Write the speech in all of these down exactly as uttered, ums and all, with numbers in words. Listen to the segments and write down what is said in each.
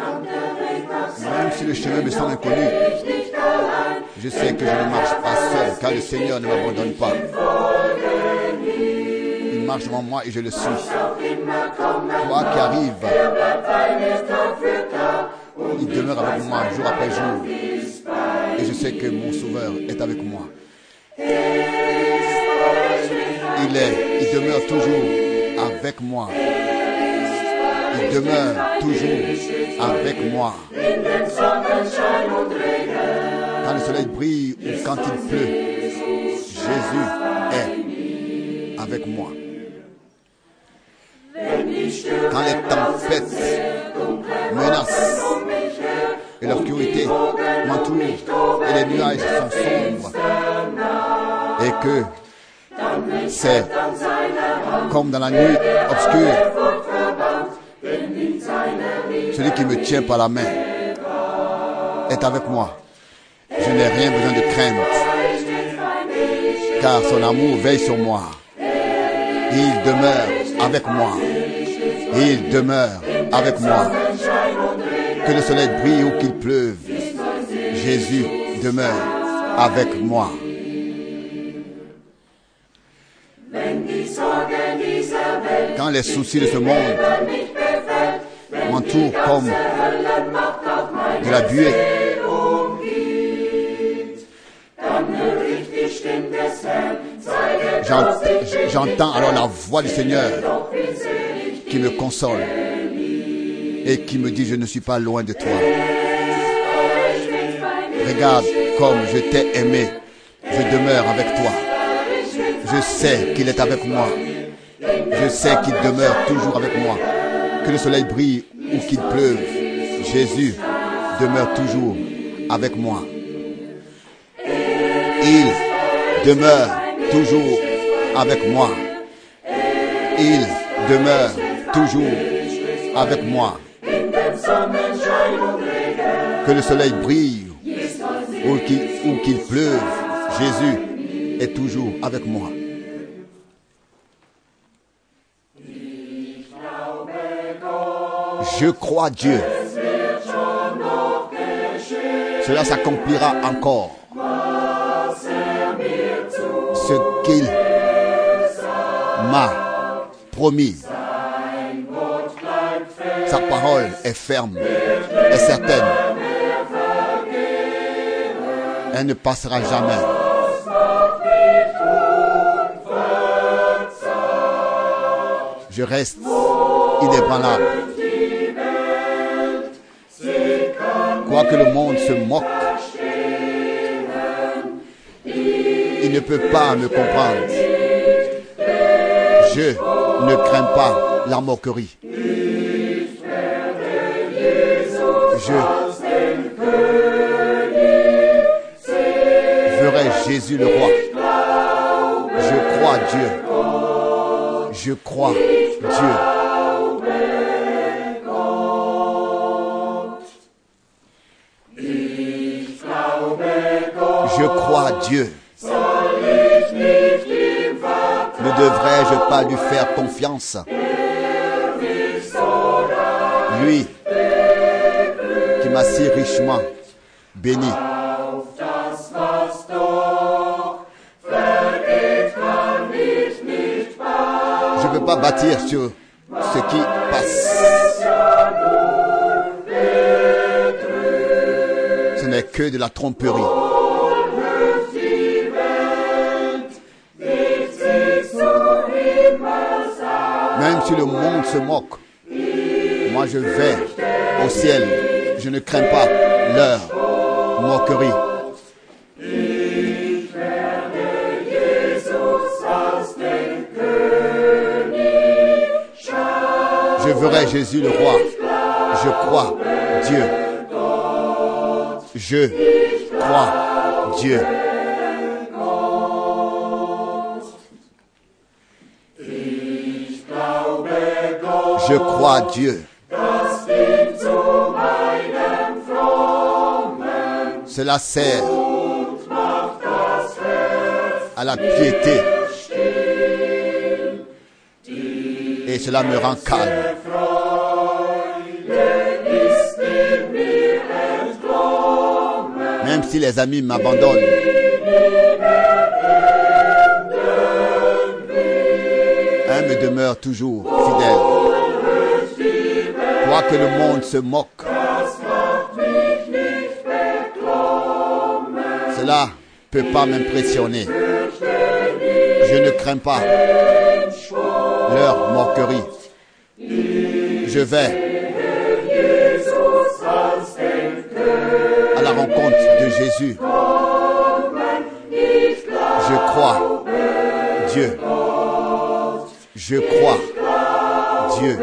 Même si le chemin me semble inconnu, je sais que je ne marche pas seul, car le Seigneur ne m'abandonne pas. Il marche devant moi et je le suis. Quoi qui arrive, il demeure avec moi jour après jour. Et je sais que mon Sauveur est avec moi. Il est, il demeure toujours avec moi. Il demeure toujours avec moi. Quand le soleil brille ou quand il pleut, Jésus est avec moi. Quand les tempêtes menacent et l'obscurité m'entoure et les nuages sont sombres et que c'est comme dans la nuit obscure, celui qui me tient par la main est avec moi. Je n'ai rien besoin de crainte, car son amour veille sur moi. Il demeure avec moi. Il demeure avec moi. Que le soleil brille ou qu'il pleuve, Jésus demeure avec moi. Quand les soucis de ce monde m'entourent comme de la buée, j'entends alors la voix du Seigneur qui me console et qui me dit: je ne suis pas loin de toi. Regarde comme je t'ai aimé, je demeure avec toi. Je sais qu'il est avec moi. Je sais qu'il demeure toujours avec moi. Que le soleil brille ou qu'il pleuve, Jésus demeure toujours avec moi. Il demeure toujours avec moi. Il demeure toujours avec moi. Que le soleil brille ou qu'il, ou qu'il pleuve, Jésus est toujours avec moi. Je crois Dieu. Cela s'accomplira encore. Ce qu'il m'a promis. Sa parole est ferme, est certaine. Elle ne passera jamais. Je reste inébranlable. Quoique le monde se moque, il ne peut pas me comprendre. Je ne crains pas la moquerie. Je verrai Jésus le roi. Je crois Dieu. Je crois Dieu. Je crois Dieu. Ne devrais-je pas lui faire confiance? Lui qui m'a si richement béni. Je ne peux pas bâtir sur ce qui passe. Ce n'est que de la tromperie. Même si le monde se moque, moi je vais au ciel. Je ne crains pas leur moquerie. Je verrai Jésus le roi. Je crois Dieu. Je crois Dieu. Je crois Dieu. Cela sert à la piété et cela me rend calme. si les amis m'abandonnent, un me demeure toujours fidèle. Quoique le monde se moque, cela ne peut pas m'impressionner. Je ne crains pas leur moquerie. Je vais à la rencontre de Jésus. Je crois Dieu. Je crois Dieu.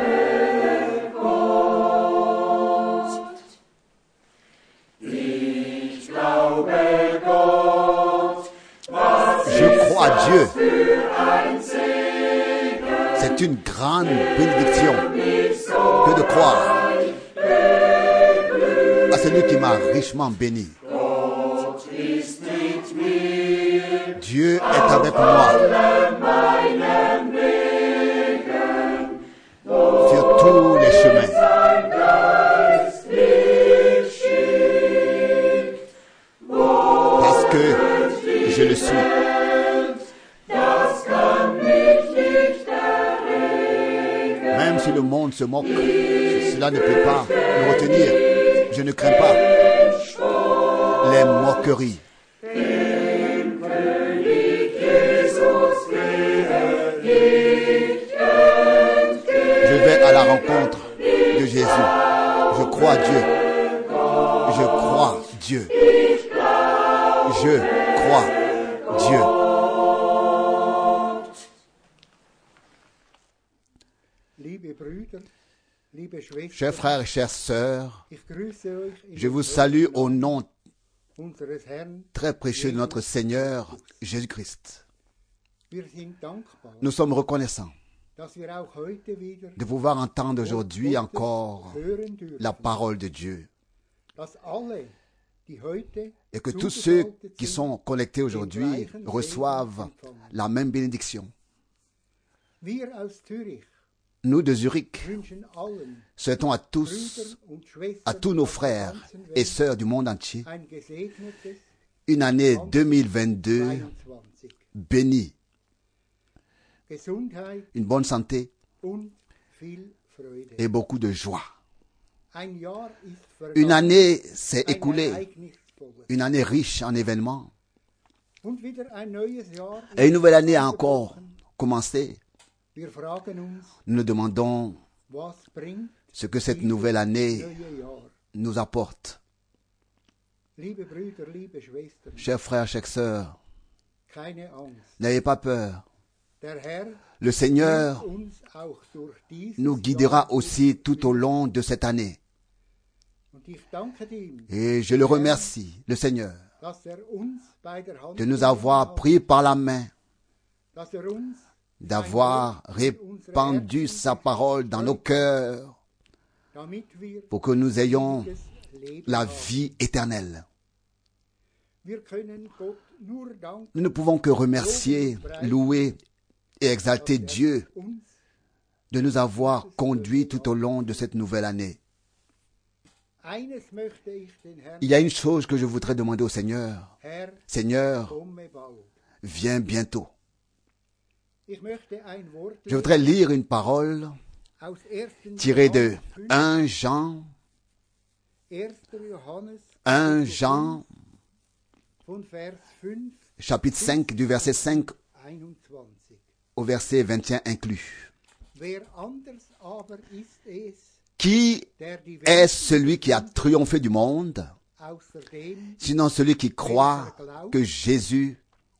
Je crois Dieu. C'est une grande bénédiction que de croire à celui qui m'a richement béni. Dieu est avec moi sur tous les chemins. Parce que je le suis. Même si le monde se moque, cela ne peut pas me retenir. Je ne crains pas les moqueries. Je vais à la rencontre de Jésus. Je crois Dieu. Je crois Dieu. Je crois Dieu. Chers frères et chères sœurs, je vous salue au nom très précieux de notre Seigneur Jésus-Christ. Nous sommes reconnaissants de pouvoir entendre aujourd'hui encore la parole de Dieu. Et que tous ceux qui sont connectés aujourd'hui reçoivent la même bénédiction. Nous de Zurich souhaitons à tous, à tous nos frères et sœurs du monde entier, une année deux mille vingt-deux bénie, une bonne santé et beaucoup de joie. Une année s'est écoulée, une année riche en événements, et une nouvelle année a encore commencé. Nous nous demandons ce que cette nouvelle année nous apporte. Chers frères, chères sœurs, n'ayez pas peur. Le Seigneur nous guidera aussi tout au long de cette année. Et je le remercie, le Seigneur, de nous avoir pris par la main, d'avoir répandu sa parole dans nos cœurs pour que nous ayons la vie éternelle. Nous ne pouvons que remercier, louer et exalter Dieu de nous avoir conduits tout au long de cette nouvelle année. Il y a une chose que je voudrais demander au Seigneur. Seigneur, viens bientôt. Je voudrais lire une parole tirée de un Jean, un Jean, chapitre cinq, du verset cinq au verset vingt et un inclus. Qui est celui qui a triomphé du monde, sinon celui qui croit que Jésus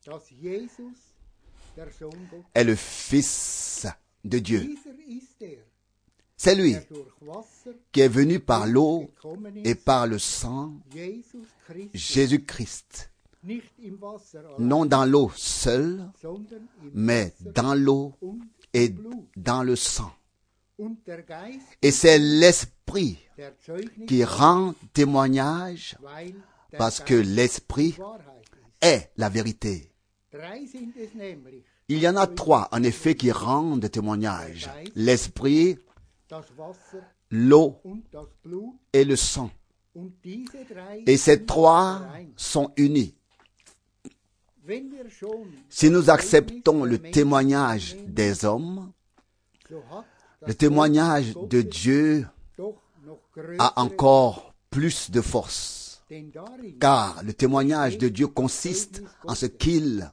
est le Fils de Dieu? C'est lui qui est venu par l'eau et par le sang, Jésus-Christ. Non dans l'eau seule, mais dans l'eau et dans le sang. Et c'est l'Esprit qui rend témoignage, parce que l'Esprit est la vérité. Il y en a trois, en effet, qui rendent témoignage. L'Esprit, l'eau et le sang. Et ces trois sont unis. Si nous acceptons le témoignage des hommes, le témoignage de Dieu a encore plus de force. Car le témoignage de Dieu consiste en ce qu'il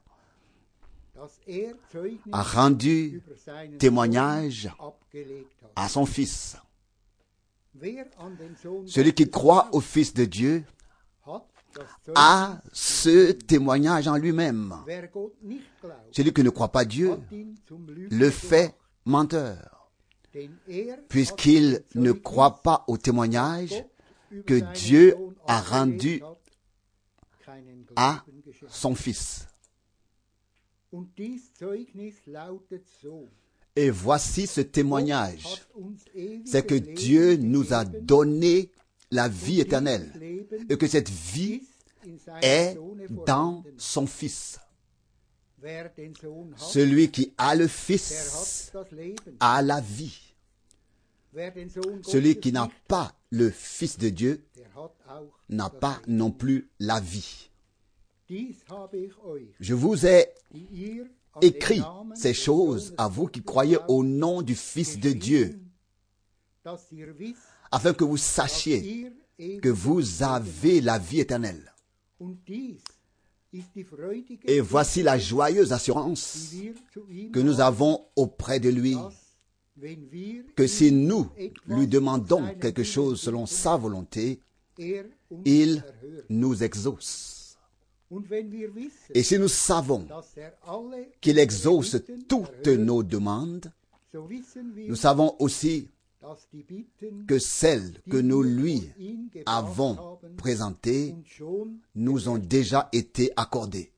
a rendu témoignage à son Fils. Celui qui croit au Fils de Dieu a ce témoignage en lui-même. Celui qui ne croit pas Dieu le fait menteur, puisqu'il ne croit pas au témoignage que Dieu a rendu à son Fils. Et voici ce témoignage, c'est que Dieu nous a donné la vie éternelle et que cette vie est dans son Fils. Celui qui a le Fils a la vie. Celui qui n'a pas le Fils de Dieu n'a pas non plus la vie. Je vous ai écrit ces choses à vous qui croyez au nom du Fils de Dieu, afin que vous sachiez que vous avez la vie éternelle. Et voici la joyeuse assurance que nous avons auprès de lui, que si nous lui demandons quelque chose selon sa volonté, il nous exauce. Et si nous savons qu'il exauce toutes nos demandes, nous savons aussi que celles que nous lui avons présentées nous ont déjà été accordées.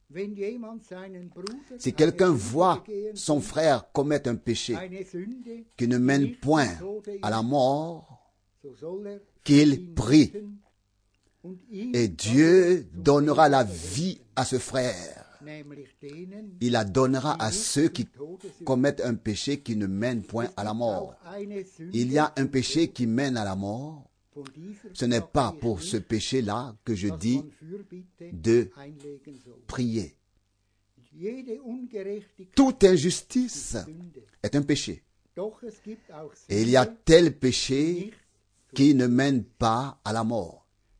Si quelqu'un voit son frère commettre un péché qui ne mène point à la mort, qu'il prie. Et Dieu donnera la vie à ce frère. Il la donnera à ceux qui commettent un péché qui ne mène point à la mort. Il y a un péché qui mène à la mort. Ce n'est pas pour ce péché-là que je dis de prier. Toute injustice est un péché. Et il y a tel péché qui ne mène pas à la mort.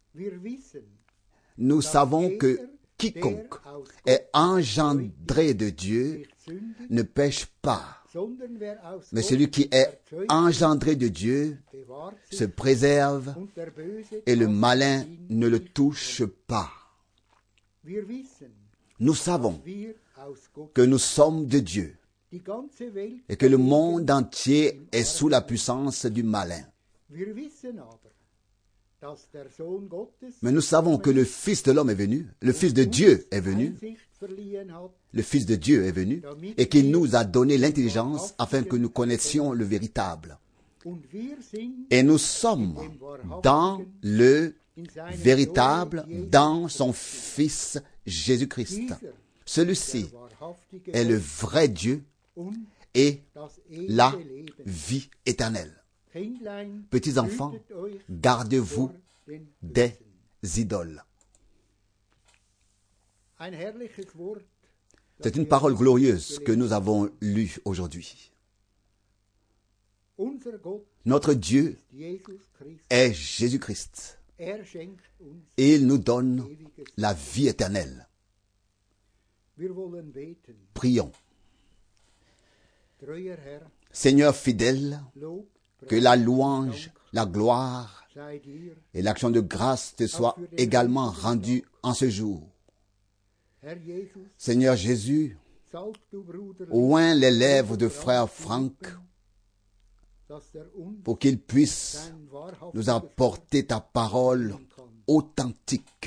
Nous savons que quiconque est engendré de Dieu ne pêche pas. Mais celui qui est engendré de Dieu se préserve et le malin ne le touche pas. Nous savons que nous sommes de Dieu et que le monde entier est sous la puissance du malin. Mais nous savons que le Fils de l'homme est venu, le Fils de Dieu est venu, le Fils de Dieu est venu, et qu'il nous a donné l'intelligence afin que nous connaissions le véritable. Et nous sommes dans le véritable, dans son Fils Jésus-Christ. Celui-ci est le vrai Dieu et la vie éternelle. Petits enfants, gardez-vous des idoles. C'est une parole glorieuse que nous avons lue aujourd'hui. Notre Dieu est Jésus-Christ. Et il nous donne la vie éternelle. Prions. Seigneur fidèle, que la louange, la gloire et l'action de grâce te soient également rendues en ce jour. Seigneur Jésus, oint les lèvres de frère Franck pour qu'il puisse nous apporter ta parole authentique.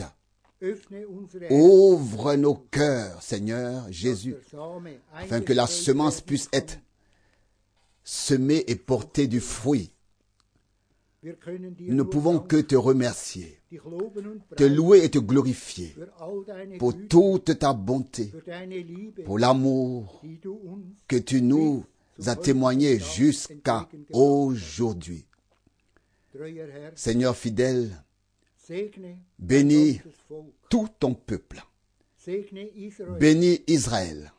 Ouvre nos cœurs, Seigneur Jésus, afin que la semence puisse être semée et porter du fruit. Nous ne pouvons que te remercier, te louer et te glorifier pour toute ta bonté, pour l'amour que tu nous as témoigné jusqu'à aujourd'hui. Seigneur fidèle, Bénis tout ton peuple. Bénis Israël.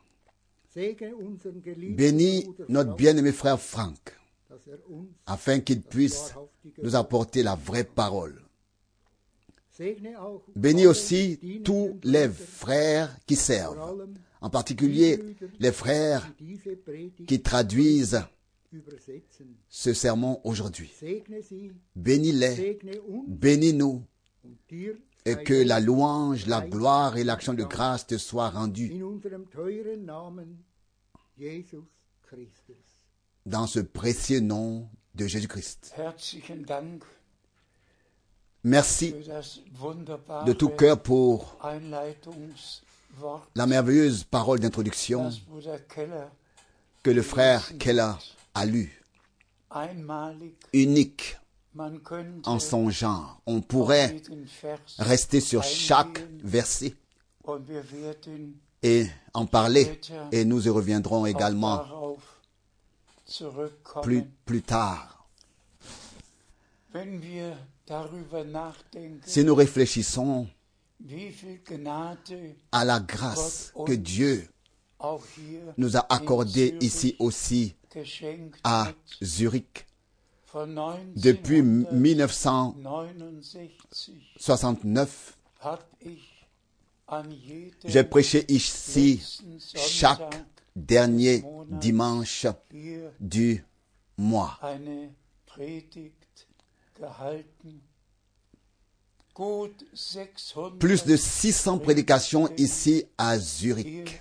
Bénis notre bien-aimé frère Franck, afin qu'il puisse nous apporter la vraie parole. Bénis aussi tous les frères qui servent, en particulier les frères qui traduisent ce sermon aujourd'hui. Bénis-les, bénis-nous, et que la louange, la gloire et l'action de grâce te soient rendues dans ce précieux nom de Jésus-Christ. Merci de tout cœur pour la merveilleuse parole d'introduction que le frère Keller a lue. Unique en son genre. On pourrait rester sur chaque verset et en parler, et nous y reviendrons également plus, plus tard. Si nous réfléchissons à la grâce que Dieu nous a accordée ici aussi à Zurich, depuis mille neuf cent soixante-neuf, j'ai prêché ici chaque dernier dimanche du mois. Plus de six cents prédications ici à Zurich.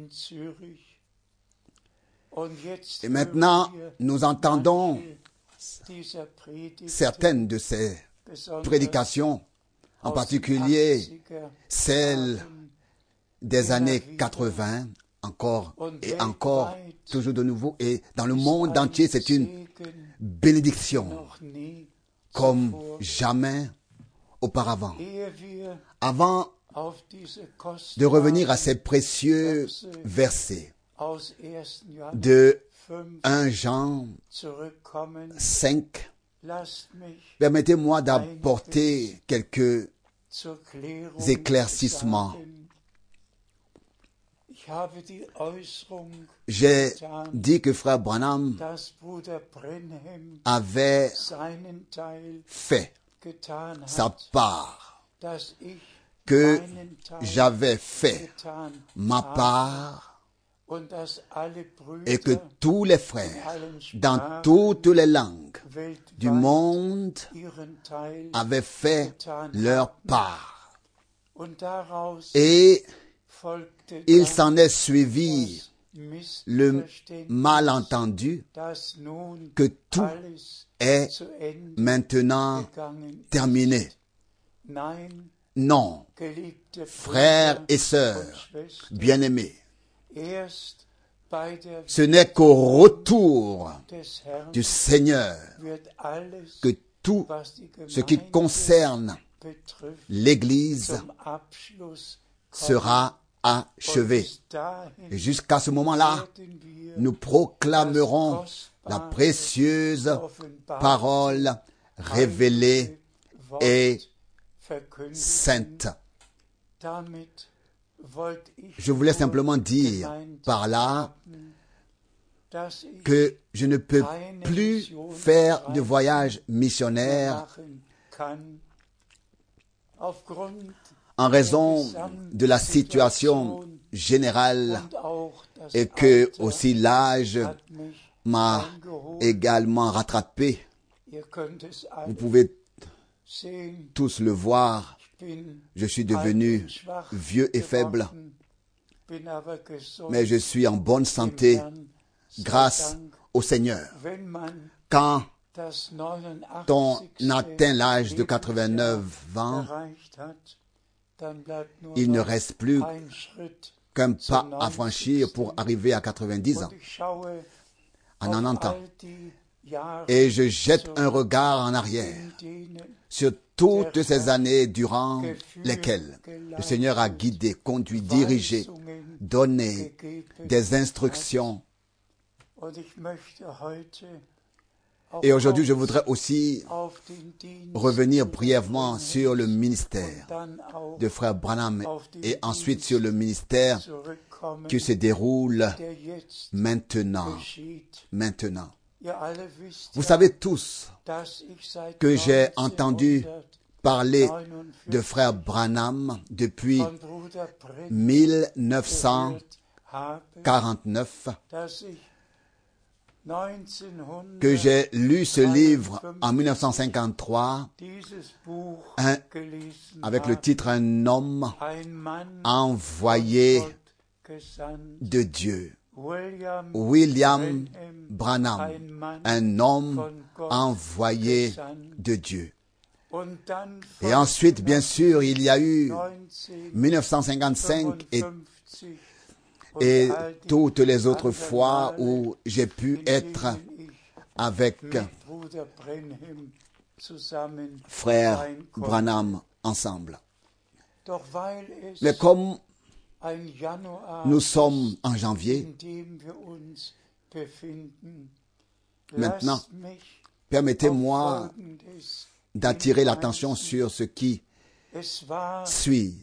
Et maintenant, nous entendons certaines de ces prédications, en particulier celles des années quatre-vingts, encore et encore, toujours de nouveau, et dans le monde entier, c'est une bénédiction comme jamais auparavant. Avant de revenir à ces précieux versets de premier Jean cinq, permettez-moi d'apporter quelques éclaircissements. J'ai dit que frère Branham avait fait sa part, que j'avais fait ma part, et que tous les frères, dans toutes les langues du monde, avaient fait leur part. Et il s'en est suivi le malentendu que tout est maintenant terminé. Non, frères et sœurs bien-aimés, ce n'est qu'au retour du Seigneur que tout ce qui concerne l'Église sera achevé. Et jusqu'à ce moment-là, nous proclamerons la précieuse parole révélée et sainte. Je voulais simplement dire par là que je ne peux plus faire de voyage missionnaire en raison de la situation générale et que aussi l'âge m'a également rattrapé. Vous pouvez tous le voir. Je suis devenu vieux et faible, mais je suis en bonne santé grâce au Seigneur. Quand on atteint l'âge de quatre-vingt-neuf ans, il ne reste plus qu'un pas à franchir pour arriver à quatre-vingt-dix ans, à quatre-vingt-dix ans. Et je jette un regard en arrière sur toutes ces années durant lesquelles le Seigneur a guidé, conduit, dirigé, donné des instructions. Et aujourd'hui, je voudrais aussi revenir brièvement sur le ministère de frère Branham et ensuite sur le ministère qui se déroule maintenant. Maintenant. Vous savez tous que j'ai entendu parler de frère Branham depuis mille neuf cent quarante-neuf, que j'ai lu ce livre en mille neuf cent cinquante-trois, un, avec le titre « Un homme envoyé de Dieu ». William Branham, un homme envoyé de Dieu. Et ensuite, bien sûr, il y a eu mille neuf cent cinquante-cinq et, et toutes les autres fois où j'ai pu être avec frère Branham ensemble. Mais comme nous sommes en janvier, maintenant, permettez-moi d'attirer l'attention sur ce qui suit.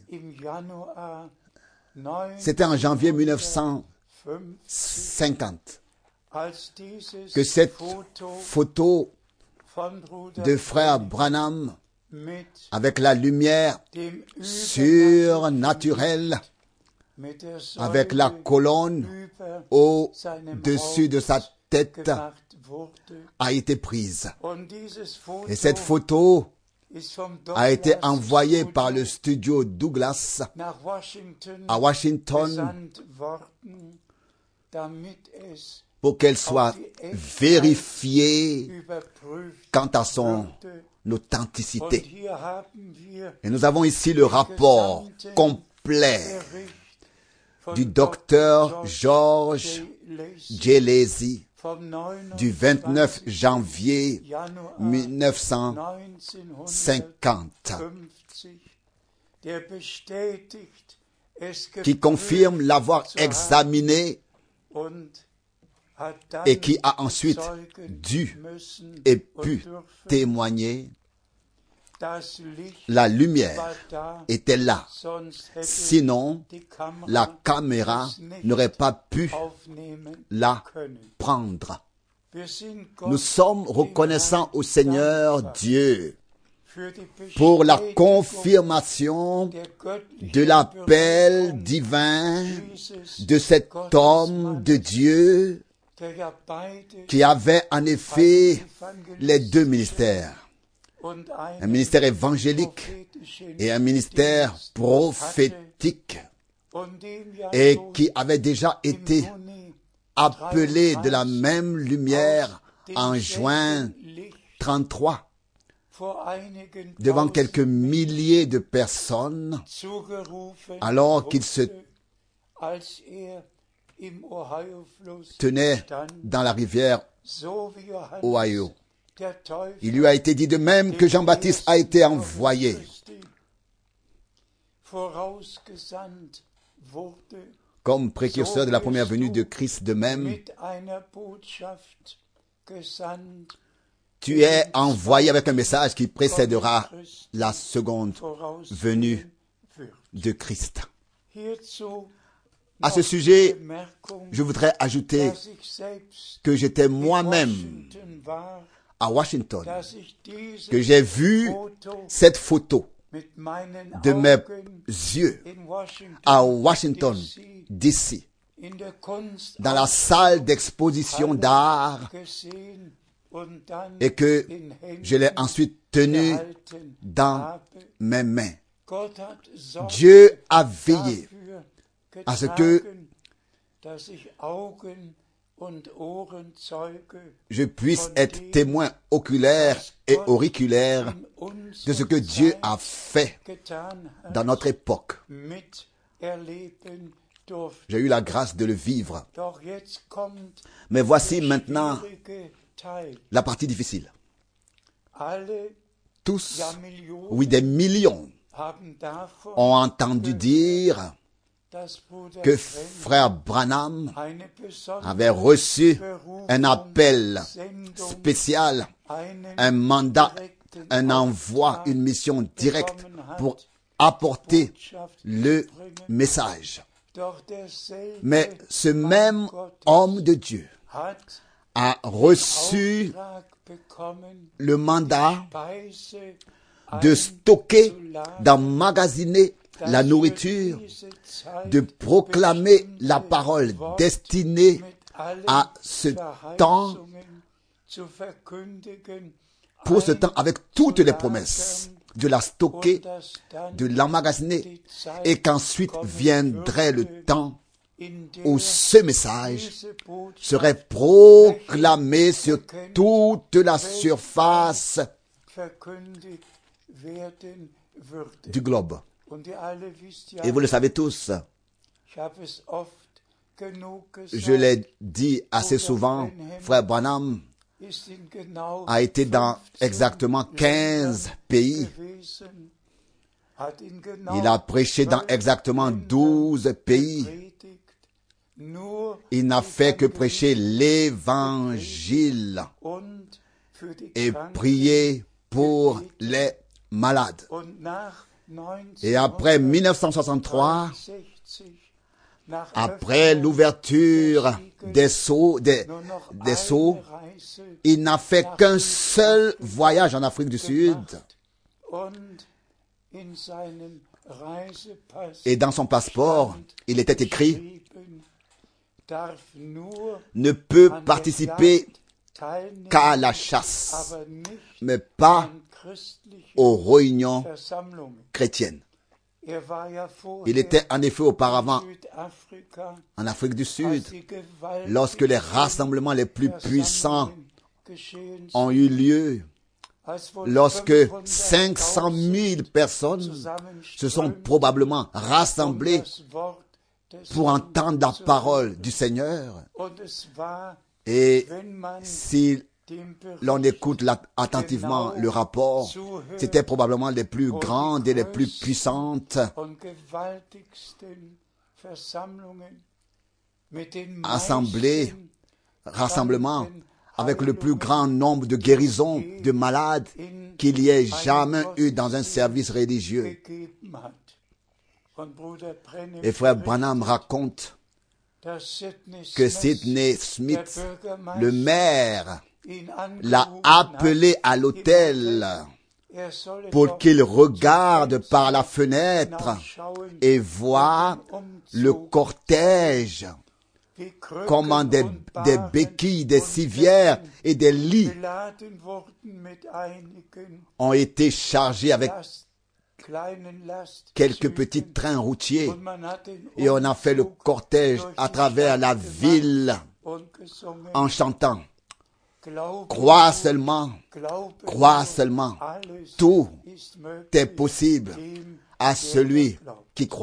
C'était en janvier mille neuf cent cinquante que cette photo de frère Branham avec la lumière surnaturelle, avec la colonne au-dessus de sa tête, a été prise. Et cette photo a été envoyée par le studio Douglas à Washington pour qu'elle soit vérifiée quant à son authenticité. Et nous avons ici le rapport complet du docteur George J. Lacy du vingt-neuf janvier mille neuf cent cinquante, qui confirme l'avoir examiné et qui a ensuite dû et pu témoigner. La lumière était là. Sinon, la caméra n'aurait pas pu la prendre. Nous sommes reconnaissants au Seigneur Dieu pour la confirmation de l'appel divin de cet homme de Dieu qui avait en effet les deux ministères. Un ministère évangélique et un ministère prophétique, et qui avait déjà été appelé de la même lumière en juin trente-trois devant quelques milliers de personnes, alors qu'il se tenait dans la rivière Ohio. Il lui a été dit de même que Jean-Baptiste a été envoyé. Comme précurseur de la première venue de Christ, de même, tu es envoyé avec un message qui précédera la seconde venue de Christ. À ce sujet, je voudrais ajouter que j'étais moi-même à Washington, que j'ai vu cette photo de mes yeux à Washington, D C, dans la salle d'exposition d'art, et que je l'ai ensuite tenu dans mes mains. Dieu a veillé à ce que je puisse être témoin oculaire et auriculaire de ce que Dieu a fait dans notre époque. J'ai eu la grâce de le vivre. Mais voici maintenant la partie difficile. Tous, oui, des millions, ont entendu dire que frère Branham avait reçu un appel spécial, un mandat, un envoi, une mission directe pour apporter le message. Mais ce même homme de Dieu a reçu le mandat de stocker, d'emmagasiner la nourriture, de proclamer la parole destinée à ce temps, pour ce temps avec toutes les promesses, de la stocker, de l'emmagasiner, et qu'ensuite viendrait le temps où ce message serait proclamé sur toute la surface du globe. Et vous le savez tous, je l'ai dit assez souvent, frère Branham a été dans exactement quinze pays. Il a prêché dans exactement douze pays. Il n'a fait que prêcher l'évangile et prier pour les malades. Et après mille neuf cent soixante-trois, après l'ouverture des sceaux, des, des sceaux, il n'a fait qu'un seul voyage en Afrique du Sud. Et dans son passeport, il était écrit « Ne peut participer qu'à la chasse, mais pas aux réunions chrétiennes. » Il était en effet auparavant en Afrique du Sud, lorsque les rassemblements les plus puissants ont eu lieu, lorsque cinq cent mille personnes se sont probablement rassemblées pour entendre la parole du Seigneur. Et si l'on écoute attentivement le rapport, c'était probablement les plus grandes et les plus puissantes assemblées, rassemblements avec le plus grand nombre de guérisons de malades qu'il y ait jamais eu dans un service religieux. Et frère Branham raconte que Sidney Smith, le maire, l'a appelé à l'hôtel pour qu'il regarde par la fenêtre et voit le cortège, comment des, des béquilles, des civières et des lits ont été chargés avec quelques petits trains routiers, et on a fait le cortège à travers la ville en chantant « Crois seulement, crois seulement, tout est possible à celui qui croit. »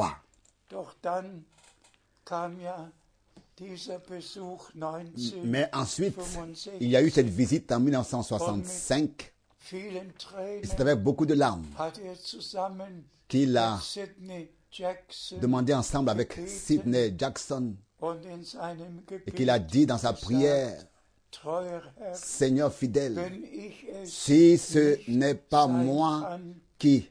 Mais ensuite, il y a eu cette visite en mille neuf cent soixante-cinq, et c'est avec beaucoup de larmes qu'il a demandé ensemble avec Sidney Jackson, et qu'il a dit dans sa prière: Seigneur fidèle, si ce n'est pas moi qui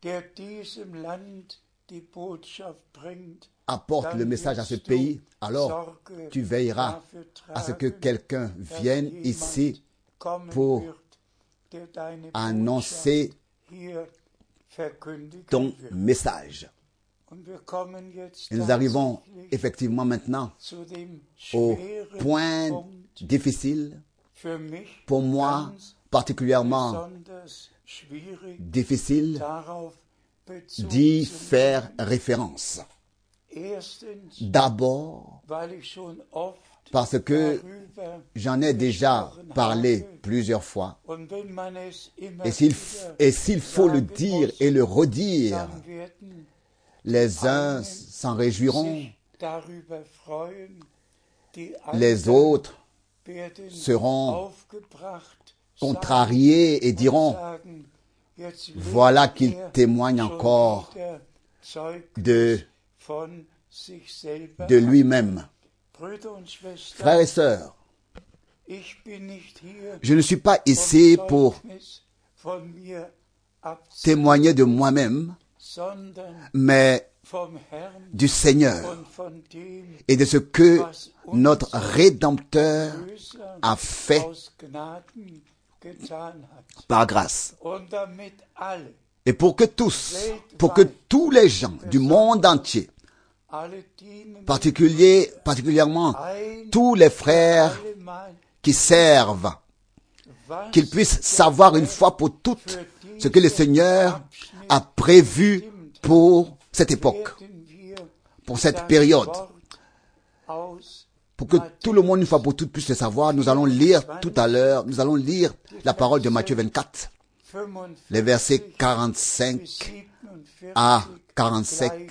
apporte le message à ce pays, alors tu veilleras à ce que quelqu'un vienne ici pour annoncer ton message. Et nous arrivons effectivement maintenant au point difficile, pour moi particulièrement difficile, d'y faire référence. D'abord, parce que j'en ai déjà parlé plusieurs fois, et s'il, et s'il faut le dire et le redire, les uns s'en réjouiront, les autres seront contrariés et diront: voilà qu'il témoigne encore de de lui-même. Frères et sœurs, je ne suis pas ici pour témoigner de moi-même, mais du Seigneur et de ce que notre Rédempteur a fait par grâce. Et pour que tous, pour que tous les gens du monde entier, particulier, particulièrement tous les frères qui servent, qu'ils puissent savoir une fois pour toutes ce que le Seigneur a prévu pour cette époque, pour cette période. Pour que tout le monde, une fois pour toutes, puisse le savoir, nous allons lire tout à l'heure, nous allons lire la parole de Matthieu vingt-quatre, les versets quarante-cinq à quarante-sept.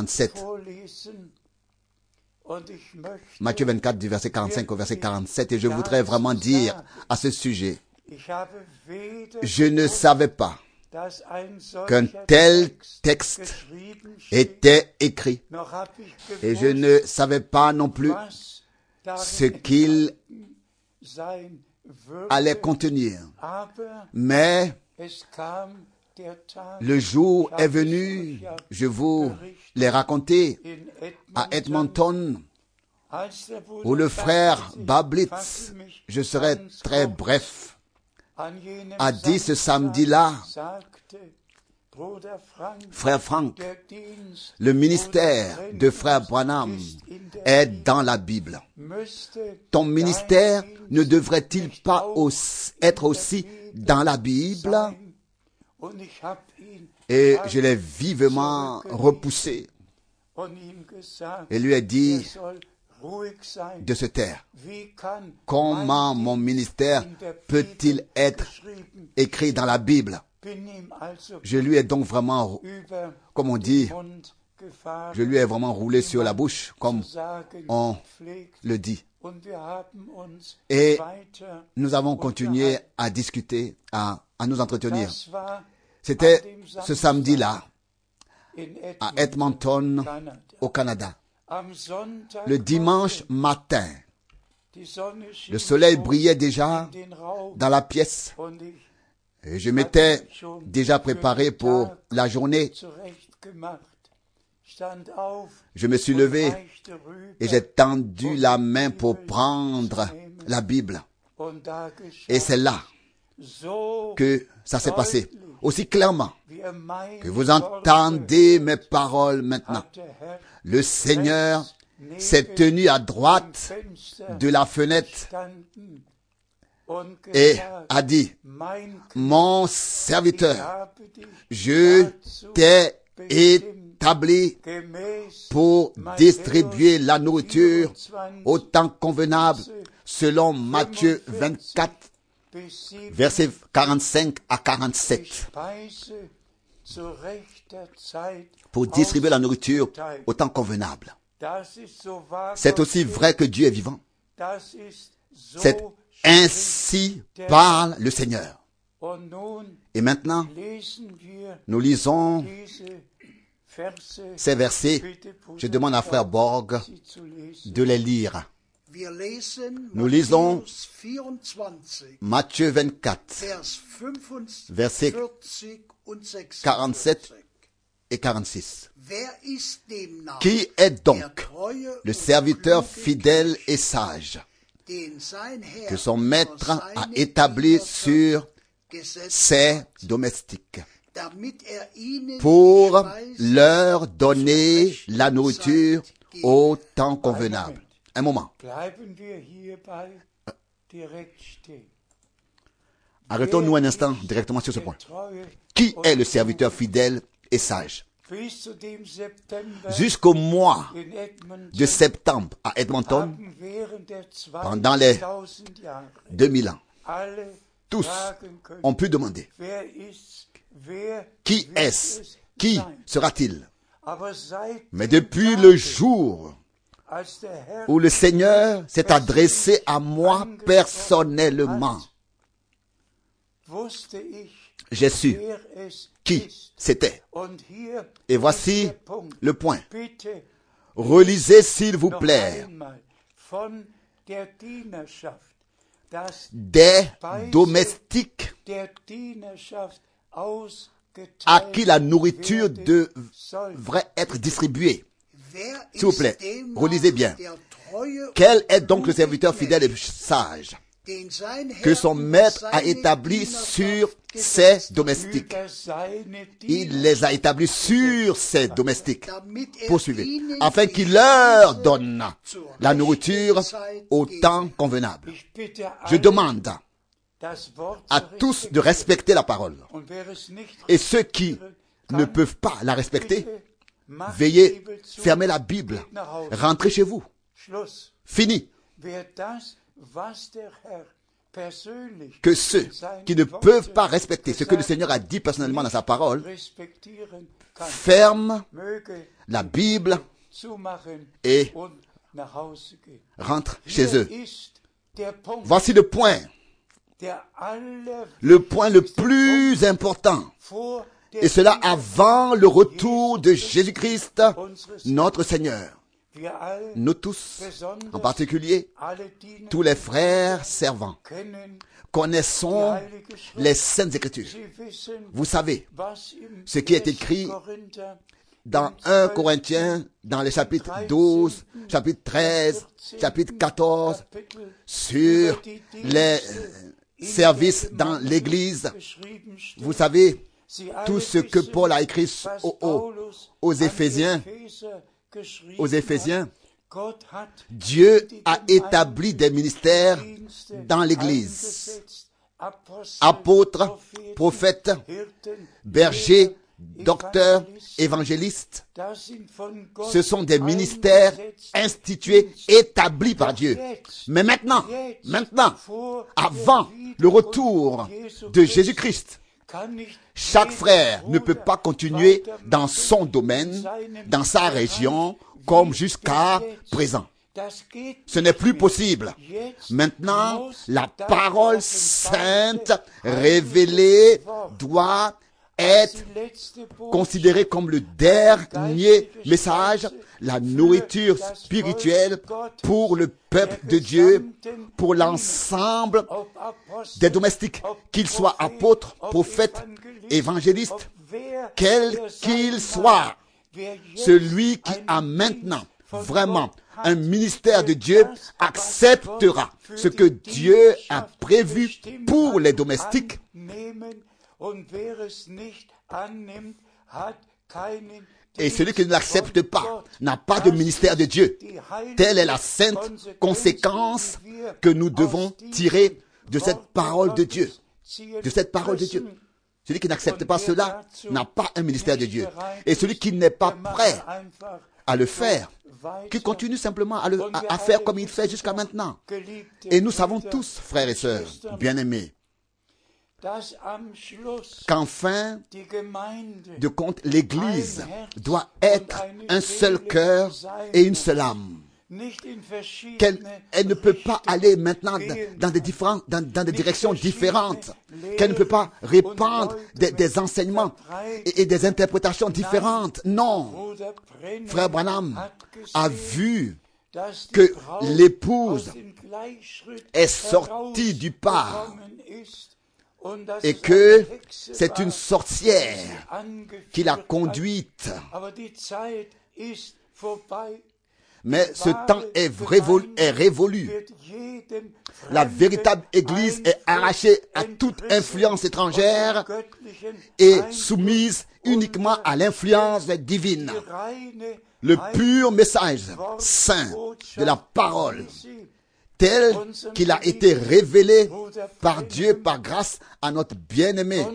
Matthieu vingt-quatre, du verset quarante-cinq au verset quarante-sept, et je voudrais vraiment dire à ce sujet, je ne savais pas qu'un tel texte était écrit, et je ne savais pas non plus ce qu'il allait contenir. Mais le jour est venu, je vous l'ai raconté, à Edmonton, où le frère Bablitz, je serai très bref, a dit ce samedi-là, frère Frank, le ministère de frère Branham est dans la Bible. Ton ministère ne devrait-il pas aussi être aussi dans la Bible? Et je l'ai vivement repoussé et lui ai dit de se taire. Comment mon ministère peut-il être écrit dans la Bible? Je lui ai donc vraiment, comme on dit, je lui ai vraiment roulé sur la bouche, comme on le dit. Et nous avons continué à discuter, à, à nous entretenir. C'était ce samedi-là, à Edmonton, au Canada. Le dimanche matin, le soleil brillait déjà dans la pièce. Et je m'étais déjà préparé pour la journée. Je me suis levé et j'ai tendu la main pour prendre la Bible. Et c'est là que ça s'est passé. Aussi clairement que vous entendez mes paroles maintenant. Le Seigneur s'est tenu à droite de la fenêtre et a dit, mon serviteur, je t'ai établi pour distribuer la nourriture au temps convenable, selon Matthieu vingt-quatre, versets quarante-cinq à quarante-sept. Pour distribuer la nourriture au temps convenable. C'est aussi vrai que Dieu est vivant. C'est ainsi parle le Seigneur. Et maintenant, nous lisons ces versets. Je demande à frère Borg de les lire. Nous lisons Matthieu vingt-quatre, versets quarante-sept et quarante-six. Qui est donc le serviteur fidèle et sage que son maître a établi sur ses domestiques pour leur donner la nourriture au temps convenable? Un moment. Arrêtons-nous un instant directement sur ce point. Qui est le serviteur fidèle et sage? Jusqu'au mois de septembre à Edmonton, pendant les deux mille ans, tous ont pu demander, qui est-ce? Qui sera-t-il? Mais depuis le jour où le Seigneur s'est adressé à moi personnellement, j'ai su qui c'était. Et voici le point. Relisez, s'il vous plaît, des domestiques à qui la nourriture devrait être distribuée. S'il vous plaît, relisez bien. Quel est donc le serviteur fidèle et sage que son maître a établi sur ses domestiques? Il les a établis sur ses domestiques. Poursuivez. Afin qu'il leur donne la nourriture au temps convenable. Je demande à tous de respecter la parole. Et ceux qui ne peuvent pas la respecter, veuillez fermer la Bible. Rentrez chez vous. Fini. Que ceux qui ne peuvent pas respecter ce que le Seigneur a dit personnellement dans sa parole ferment la Bible et rentrent chez eux. Voici le point. Le point le plus important. Et cela avant le retour de Jésus-Christ, notre Seigneur. Nous tous, en particulier, tous les frères servants, connaissons les Saintes Écritures. Vous savez ce qui est écrit dans un Corinthiens, dans les chapitres douze, chapitre treize, chapitre quatorze, sur les services dans l'Église. Vous savez tout ce que Paul a écrit aux, aux, aux Éphésiens. Aux Éphésiens, Dieu a établi des ministères dans l'Église. Apôtres, prophètes, bergers, docteurs, évangélistes. Ce sont des ministères institués, établis par Dieu. Mais maintenant, maintenant, avant le retour de Jésus-Christ, chaque frère ne peut pas continuer dans son domaine, dans sa région, comme jusqu'à présent. Ce n'est plus possible. Maintenant, la parole sainte révélée doit être considérée comme le dernier message, la nourriture spirituelle pour le peuple de Dieu, pour l'ensemble des domestiques, qu'ils soient apôtres, prophètes, évangélistes, quel qu'il soit. Celui qui a maintenant vraiment un ministère de Dieu acceptera ce que Dieu a prévu pour les domestiques. Et celui qui ne l'accepte pas n'a pas de ministère de Dieu. Telle est la sainte conséquence que nous devons tirer de cette parole de Dieu. De cette parole de Dieu. Celui qui n'accepte pas cela n'a pas un ministère de Dieu. Et celui qui n'est pas prêt à le faire, qui continue simplement à, le, à, à faire comme il fait jusqu'à maintenant. Et nous savons tous, frères et sœurs, bien-aimés, qu'enfin de compte, l'Église doit être un seul cœur et une seule âme. Qu'elle elle ne peut pas aller maintenant dans des, différents, dans, dans des directions différentes, qu'elle ne peut pas répandre des, des enseignements et, et des interprétations différentes. Non, frère Branham a vu que l'épouse est sortie du pas et que c'est une sorcière qui l'a conduite. Mais ce temps est révolu, est révolu. La véritable Église est arrachée à toute influence étrangère et soumise uniquement à l'influence divine. Le pur message saint de la parole, tel qu'il a été révélé par Dieu, par grâce à notre bien-aimé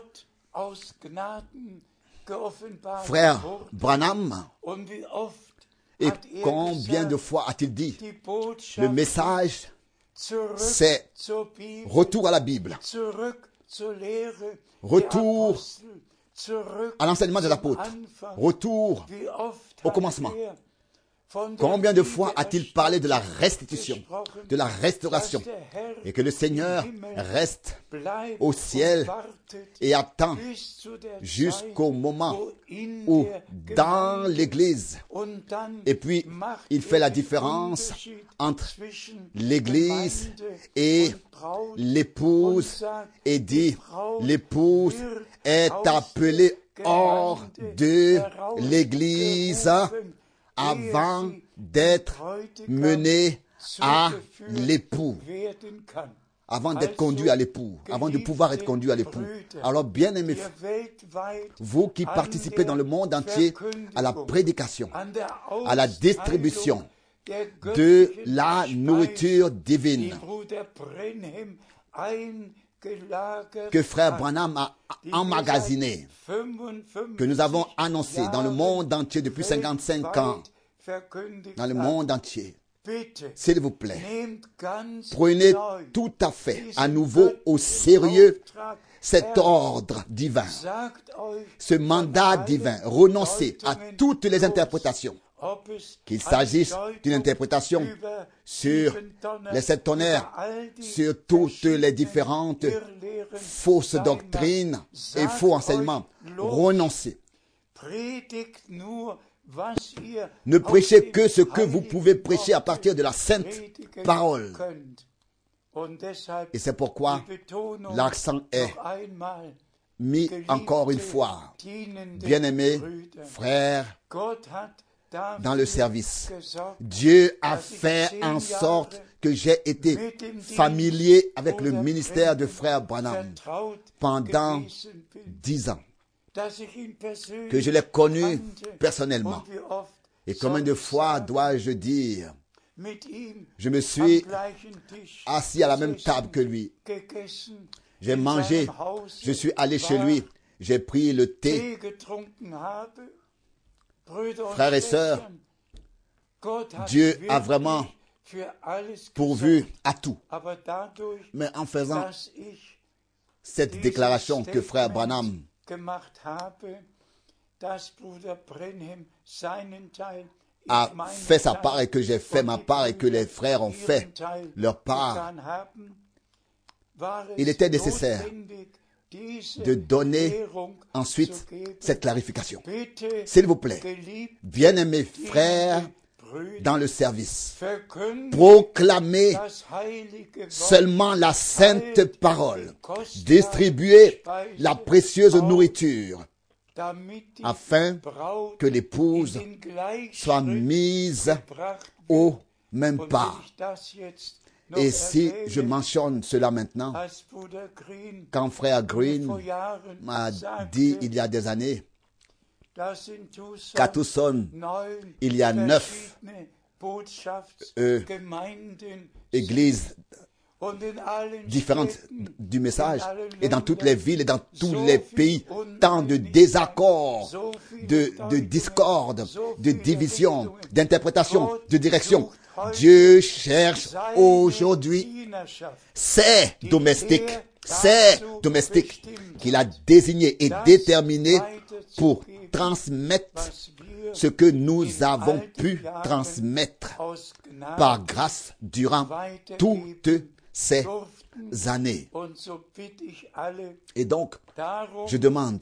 frère Branham. Et combien de fois a-t-il dit, le message, c'est retour à la Bible, retour à l'enseignement des apôtres, retour au commencement. Combien de fois a-t-il parlé de la restitution, de la restauration, et que le Seigneur reste au ciel et attend jusqu'au moment où, dans l'Église, et puis il fait la différence entre l'Église et l'épouse et dit, l'épouse est appelée hors de l'Église avant d'être menée à l'époux, avant d'être conduit à l'époux, avant de pouvoir être conduit à l'époux. Alors, bien-aimés, vous qui participez dans le monde entier à la prédication, à la distribution de la nourriture divine que frère Branham a emmagasiné, que nous avons annoncé dans le monde entier depuis cinquante-cinq ans, dans le monde entier. S'il vous plaît, prenez tout à fait à nouveau au sérieux cet ordre divin, ce mandat divin. Renoncez à toutes les interprétations, qu'il s'agisse d'une interprétation sur les sept tonnerres, sur toutes les différentes fausses doctrines et faux enseignements. Renoncez. Ne prêchez que ce que vous pouvez prêcher à partir de la sainte parole. Et c'est pourquoi l'accent est mis encore une fois, bien-aimés frères, dans le service. Dieu a fait en sorte que j'ai été familier avec le ministère de frère Branham pendant dix ans, que je l'ai connu personnellement. Et combien de fois dois-je dire, je me suis assis à la même table que lui. J'ai mangé, je suis allé chez lui, j'ai pris le thé. Frères et sœurs, Dieu a vraiment pourvu à tout. Mais en faisant cette déclaration que frère Branham a fait sa part et que j'ai fait ma part et que les frères ont fait leur part, il était nécessaire de donner ensuite cette clarification. S'il vous plaît, bien-aimés frères dans le service, proclamez seulement la sainte parole, distribuez la précieuse nourriture, afin que l'épouse soit mise au même pas. Et si je mentionne cela maintenant, quand frère Green m'a dit il y a des années qu'à Tucson, il y a neuf euh, églises différentes du message, et dans toutes les villes et dans tous les pays, tant de désaccords, de, de discorde, de division, d'interprétation, de direction. Dieu cherche aujourd'hui ces domestiques, ces domestiques qu'il a désignés et déterminés pour transmettre ce que nous avons pu transmettre par grâce durant toutes ces années. Et donc, je demande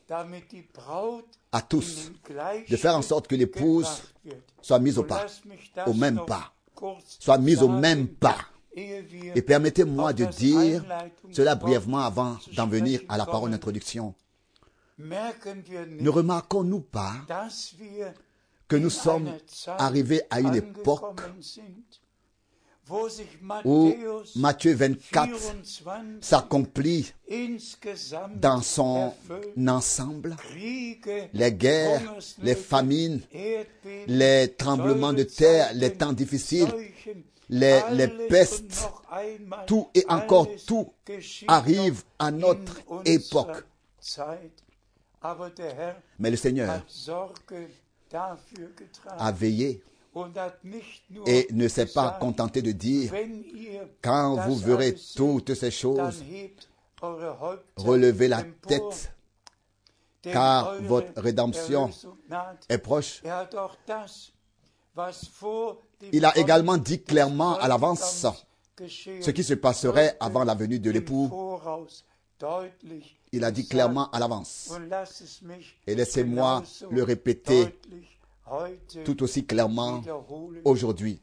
à tous de faire en sorte que l'épouse soit mise au pas, au même pas, soit mise au même pas. Et permettez-moi de dire cela brièvement avant d'en venir à la parole d'introduction. Ne remarquons-nous pas que nous sommes arrivés à une époque où Matthieu vingt-quatre s'accomplit dans son ensemble, les guerres, les famines, les tremblements de terre, les temps difficiles, les, les pestes, tout et encore tout arrive à notre époque. Mais le Seigneur a veillé et ne s'est pas contenté de dire, quand vous verrez toutes ces choses, relevez la tête, car votre rédemption est proche. il a également dit clairement à l'avance ce qui se passerait avant la venue de l'époux. Il a dit clairement à l'avance. Et laissez-moi le répéter tout aussi clairement aujourd'hui.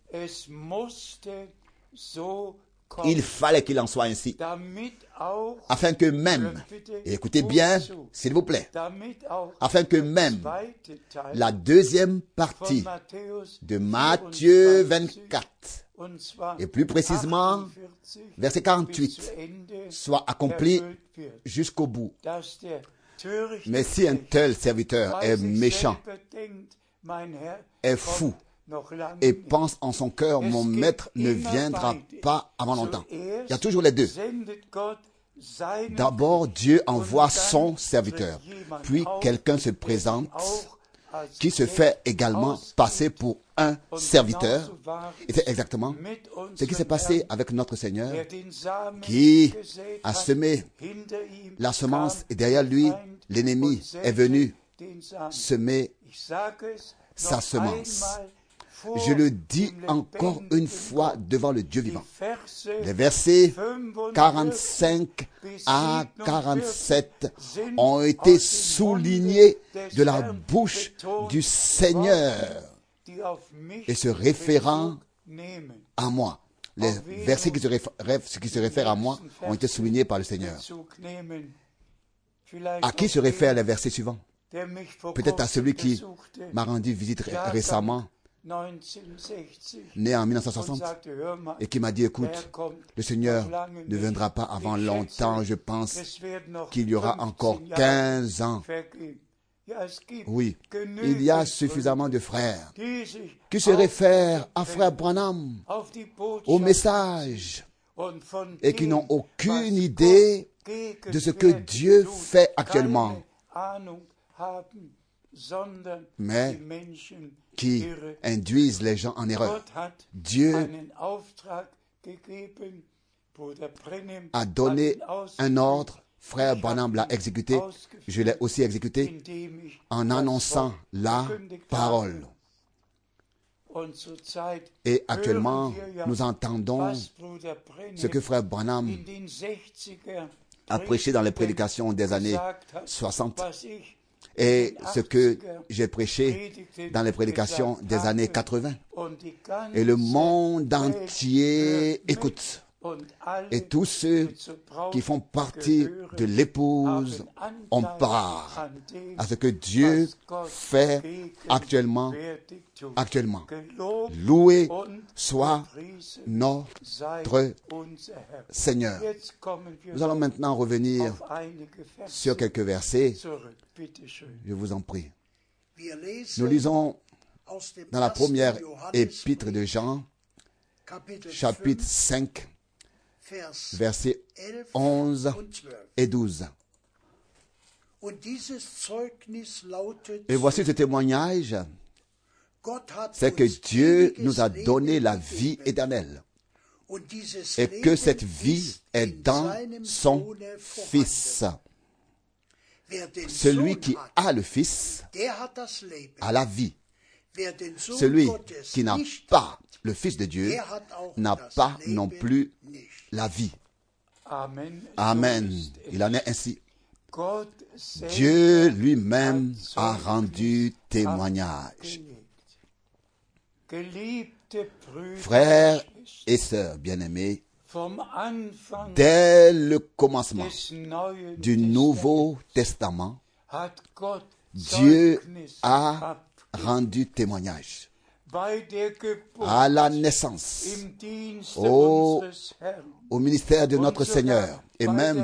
Il fallait qu'il en soit ainsi, afin que même, et écoutez bien, s'il vous plaît, afin que même la deuxième partie de Matthieu vingt-quatre, et plus précisément verset quarante-huit, soit accomplie jusqu'au bout. Mais si un tel serviteur est méchant, est fou, et pense en son cœur, mon maître ne viendra pas avant longtemps. Il y a toujours les deux. D'abord, Dieu envoie son serviteur. Puis, quelqu'un se présente qui se fait également passer pour un serviteur. Et c'est exactement ce qui s'est passé avec notre Seigneur, qui a semé la semence et derrière lui, l'ennemi est venu semer sa semence. Je le dis encore une fois devant le Dieu vivant. Les versets quarante-cinq à quarante-sept ont été soulignés de la bouche du Seigneur et se référant à moi. Les versets qui se réfèrent, qui se réfèrent à moi ont été soulignés par le Seigneur. À qui se réfèrent les versets suivants? Peut-être à celui qui m'a rendu visite récemment, né en mille neuf cent soixante, et qui m'a dit, écoute, le Seigneur ne viendra pas avant longtemps, je pense qu'il y aura encore quinze ans. Oui, il y a suffisamment de frères qui se réfèrent à frère Branham, au message, et qui n'ont aucune idée de ce que Dieu fait actuellement, mais qui induisent les gens en erreur. Dieu a donné un ordre, frère Branham l'a exécuté, je l'ai aussi exécuté en annonçant la parole. Et actuellement, nous entendons ce que frère Branham a prêché dans les prédications des années soixante. Et ce que j'ai prêché dans les prédications des années quatre-vingts. Et le monde entier écoute. Et tous ceux qui font partie de l'épouse ont part à ce que Dieu fait actuellement. Actuellement. Loué soit notre Seigneur. Nous allons maintenant revenir sur quelques versets. Je vous en prie. Nous lisons dans la première épître de Jean, chapitre cinq, versets onze et douze. Et voici ce témoignage, c'est que Dieu nous a donné la vie éternelle et que cette vie est dans son Fils. Celui qui a le Fils a la vie. Celui qui n'a pas le Fils de Dieu n'a pas non plus la vie. Amen. Il en est ainsi. Dieu lui-même a rendu témoignage. Frères et sœurs bien-aimés, dès le commencement du Nouveau Testament, Dieu a rendu témoignage. À la naissance, au, au ministère de notre Seigneur, et même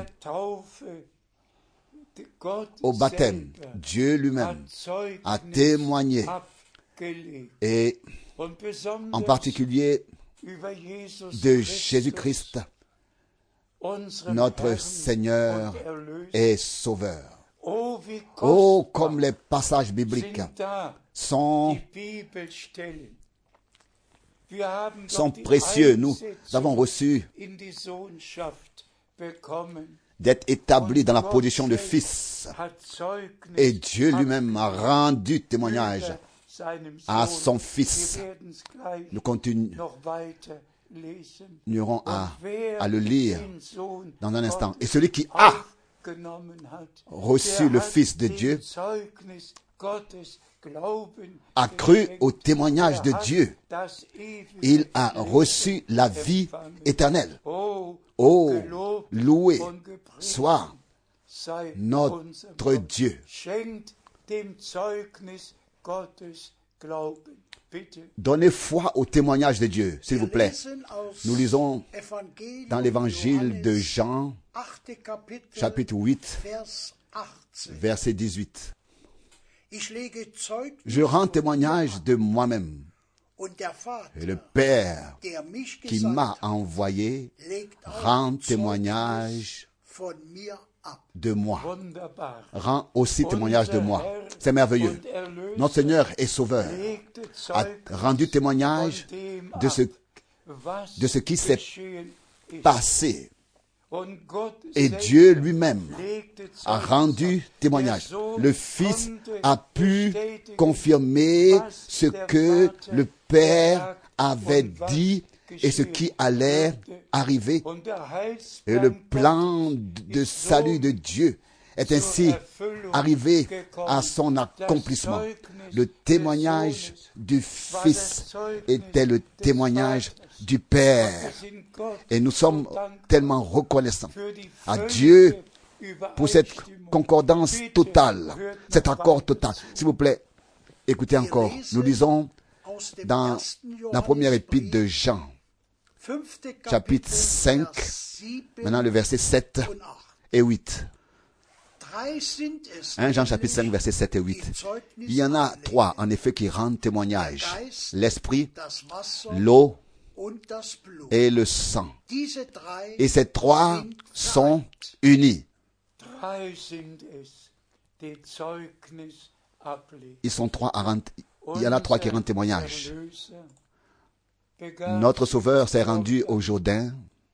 au baptême, Dieu lui-même a témoigné, et en particulier de Jésus-Christ, notre Seigneur et Sauveur. Oh, comme les passages bibliques sont, sont précieux. Nous avons reçu d'être établis dans la position de fils. Et Dieu lui-même a rendu témoignage. à son Fils. Nous continuerons à, à le lire dans un instant. Et celui qui a reçu le Fils de Dieu a cru au témoignage de Dieu. Il a reçu la vie éternelle. Oh, loué soit notre Dieu. Donnez foi au témoignage de Dieu, s'il vous plaît. Nous lisons dans l'évangile de Jean, chapitre huit, verset dix-huit. Je rends témoignage de moi-même. Et le Père qui m'a envoyé rend témoignage de moi. Rend aussi témoignage de moi. C'est merveilleux. Notre Seigneur et Sauveur a rendu témoignage de ce, de ce qui s'est passé. Et Dieu lui-même a rendu témoignage. Le Fils a pu confirmer ce que le Père avait dit et ce qui allait arriver. Et le plan de salut de Dieu est ainsi arrivé à son accomplissement. Le témoignage du Fils était le témoignage du Père. Et nous sommes tellement reconnaissants à Dieu pour cette concordance totale, cet accord total. S'il vous plaît, écoutez encore. Nous lisons dans la première épître de Jean, chapitre cinq, maintenant le verset sept et huit. un Jean chapitre cinq, verset sept et huit. Il y en a trois, en effet, qui rendent témoignage. L'esprit, l'eau et le sang. Et ces trois sont unis. Ils sont trois à rendre, il y en a trois qui rendent témoignage. Notre Sauveur s'est rendu au Jourdain,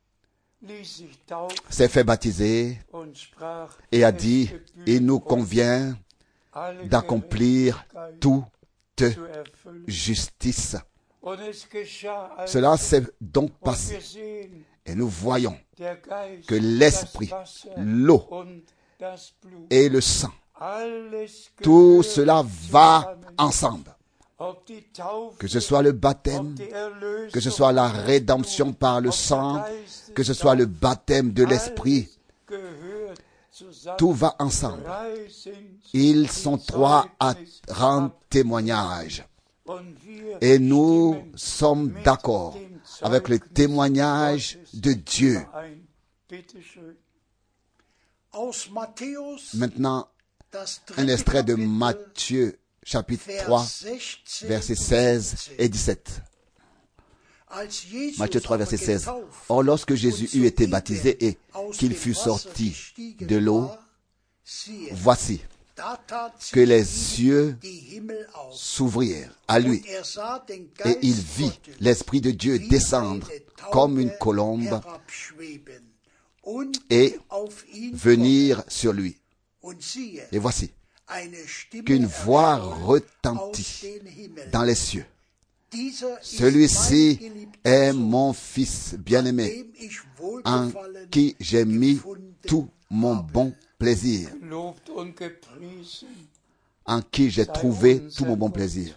s'est fait baptiser et a dit, il nous convient d'accomplir toute justice. Cela s'est donc passé. Et nous voyons que l'esprit, l'eau et le sang, tout cela va ensemble. Que ce soit le baptême, que ce soit la rédemption par le sang, que ce soit le baptême de l'esprit, tout va ensemble. Ils sont trois à rendre témoignage. Et nous sommes d'accord avec le témoignage de Dieu. Maintenant, un extrait de Matthieu, chapitre trois, versets seize et dix-sept. Matthieu trois, verset seize. Or, lorsque Jésus eut été baptisé et qu'il fut sorti de l'eau, voici que les yeux s'ouvrirent à lui, et il vit l'Esprit de Dieu descendre comme une colombe et venir sur lui. Et voici qu'une voix retentit dans les cieux. Celui-ci est mon Fils bien-aimé, en qui j'ai mis tout mon bon plaisir, en qui j'ai trouvé tout mon bon plaisir.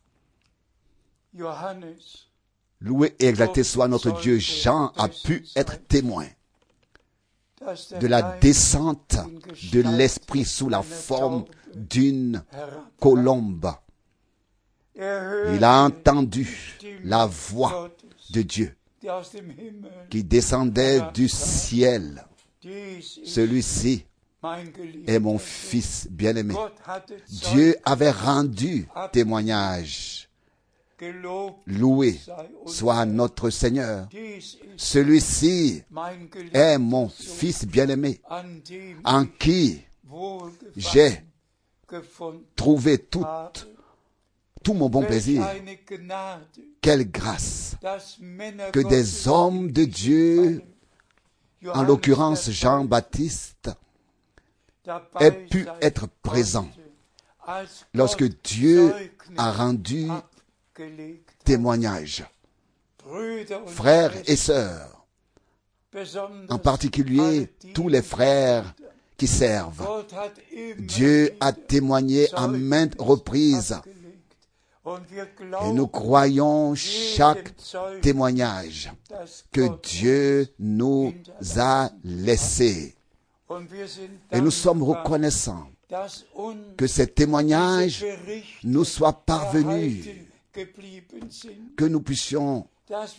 Loué et exalté soit notre Dieu. Jean a pu être témoin de la descente de l'Esprit sous la forme d'une colombe. Il a entendu la voix de Dieu qui descendait du ciel. Celui-ci est mon Fils bien-aimé. Dieu avait rendu témoignage. Loué soit notre Seigneur. Celui-ci est mon Fils bien-aimé, en qui j'ai trouvé tout, tout mon bon plaisir. Quelle grâce que des hommes de Dieu, en l'occurrence Jean-Baptiste, aient pu être présents lorsque Dieu a rendu témoignage. Frères et sœurs, en particulier tous les frères qui servent, Dieu a témoigné à maintes reprises. Et nous croyons chaque témoignage que Dieu nous a laissé. Et nous sommes reconnaissants que ces témoignages nous soient parvenus, que nous puissions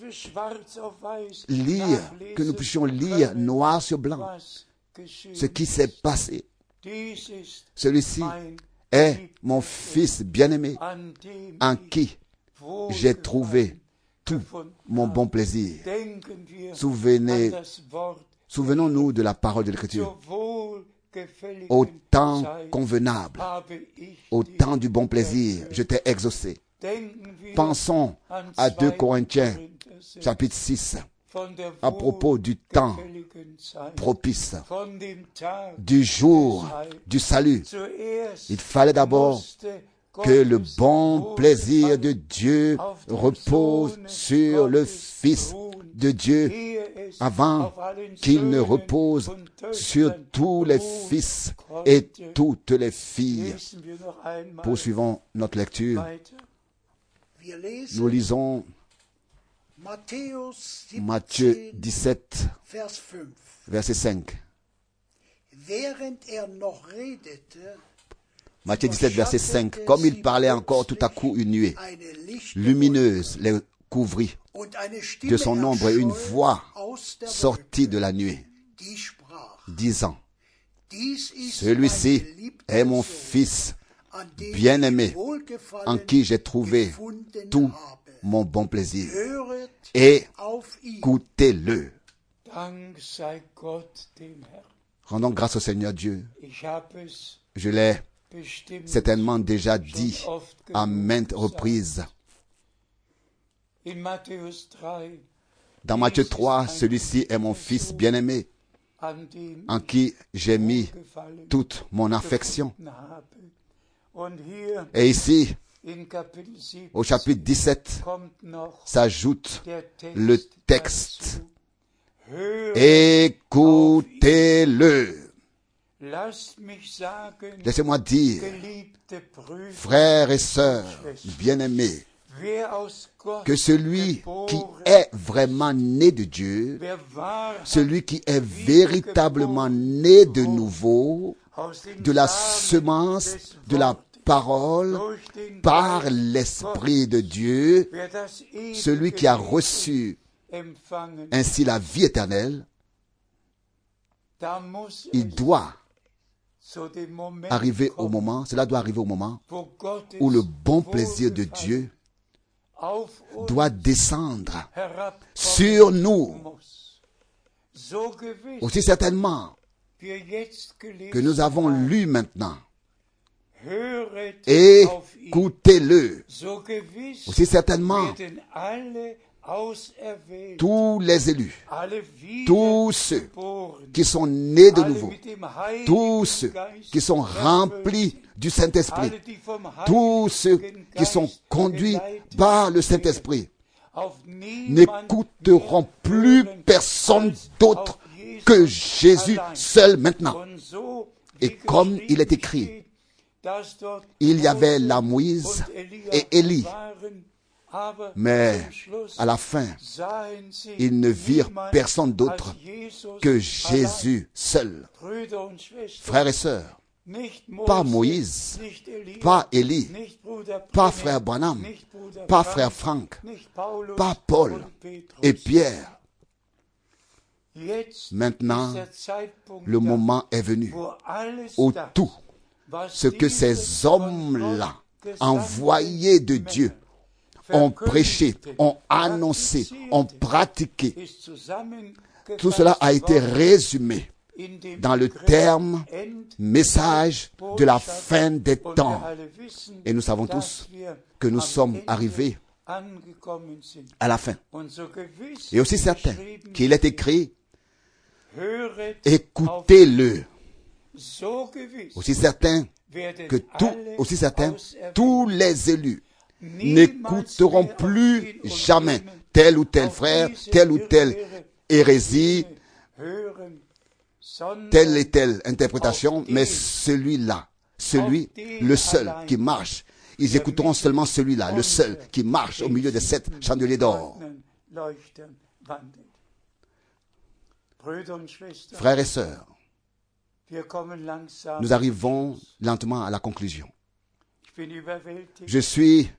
lire, que nous puissions lire noir sur blanc ce qui s'est passé. Celui-ci est mon fils bien-aimé, en qui j'ai trouvé tout mon bon plaisir. Souvenez, souvenons-nous de la parole de l'Écriture. Au temps convenable, au temps du bon plaisir, je t'ai exaucé. Pensons à deux Corinthiens, chapitre six, à propos du temps propice, du jour du salut. Il fallait d'abord que le bon plaisir de Dieu repose sur le Fils de Dieu avant qu'il ne repose sur tous les fils et toutes les filles. Poursuivons notre lecture. Nous lisons Matthieu dix-sept, verset cinq. Matthieu dix-sept, verset cinq. Comme il parlait encore, tout à coup une nuée lumineuse les couvrit de son ombre, et une voix sortit de la nuée, disant: celui-ci est mon fils bien-aimé, en qui j'ai trouvé tout mon bon plaisir. Écoutez-le. Rendons grâce au Seigneur Dieu. Je l'ai certainement déjà dit à maintes reprises. Dans Matthieu trois, celui-ci est mon fils bien-aimé, en qui j'ai mis toute mon affection. Et ici, au chapitre dix-sept, s'ajoute le texte: écoutez-le. Laissez-moi dire, frères et sœurs bien-aimés, que celui qui est vraiment né de Dieu, celui qui est véritablement né de nouveau, de la semence de la parole, par l'Esprit de Dieu, celui qui a reçu ainsi la vie éternelle, il doit arriver au moment, cela doit arriver au moment où le bon plaisir de Dieu doit descendre sur nous. Aussi certainement que nous avons lu maintenant, écoutez-le. Aussi certainement, tous les élus, tous ceux qui sont nés de nouveau, tous ceux qui sont remplis du Saint-Esprit, tous ceux qui sont conduits par le Saint-Esprit, n'écouteront plus personne d'autre que Jésus seul maintenant. Et comme il est écrit, il y avait la Moïse et Élie, mais à la fin, ils ne virent personne d'autre que Jésus seul. Frères et sœurs, pas Moïse, pas Élie, pas frère Branham, pas frère Franck, pas Paul et Pierre. Maintenant, le moment est venu où tout ce que ces hommes-là, envoyés de Dieu, ont prêché, ont annoncé, ont pratiqué, tout cela a été résumé dans le terme message de la fin des temps. Et nous savons tous que nous sommes arrivés à la fin. Et aussi certain qu'il est écrit, écoutez-le. aussi certain que tout, aussi certain, tous les élus n'écouteront plus jamais tel ou tel frère, telle ou telle hérésie, telle et telle interprétation, mais celui-là, celui, le seul qui marche. Ils écouteront seulement celui-là, le seul qui marche au milieu de sept chandeliers d'or. Frères et sœurs, nous arrivons lentement à la conclusion. Je suis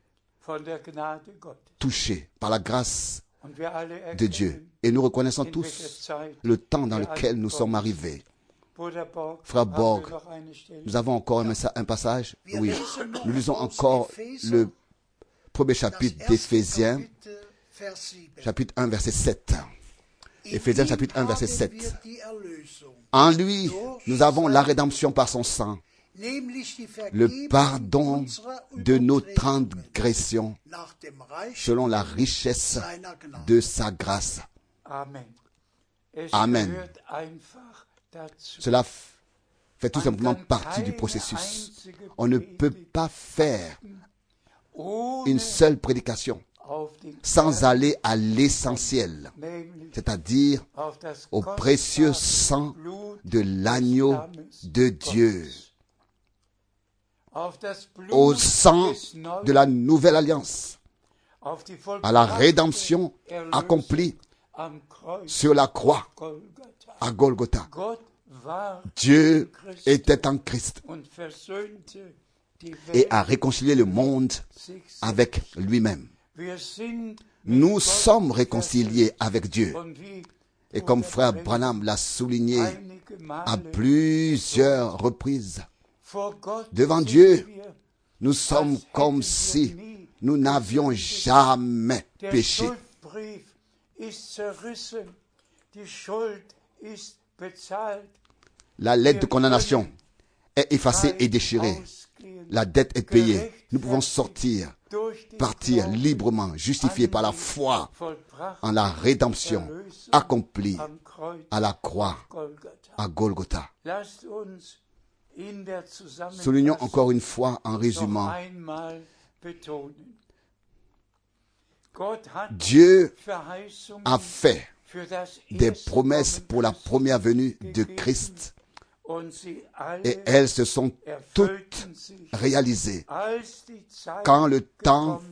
touché par la grâce de Dieu. Et nous reconnaissons tous le temps dans lequel nous sommes arrivés. Frère Borg, nous avons encore un, un passage. Oui, nous lisons encore le premier chapitre d'Éphésiens, chapitre un, verset sept. Éphésiens, chapitre un, verset sept. En lui, nous avons la rédemption par son sang, le pardon de nos transgressions, selon la richesse de sa grâce. Amen. Cela fait tout simplement partie du processus. On ne peut pas faire une seule prédication sans aller à l'essentiel, c'est-à-dire au précieux sang de l'agneau de Dieu, au sang de la nouvelle alliance, à la rédemption accomplie sur la croix à Golgotha. Dieu était en Christ et a réconcilié le monde avec lui-même. Nous sommes réconciliés avec Dieu. Et comme frère Branham l'a souligné à plusieurs reprises, devant Dieu, nous sommes comme si nous n'avions jamais péché. La lettre de condamnation est effacée et déchirée. La dette est payée. Nous pouvons sortir, partir librement, justifiés par la foi en la rédemption accomplie à la croix à Golgotha. Soulignons encore une fois en résumant. Dieu a fait des promesses pour la première venue de Christ et elles se sont toutes réalisées. Quand le temps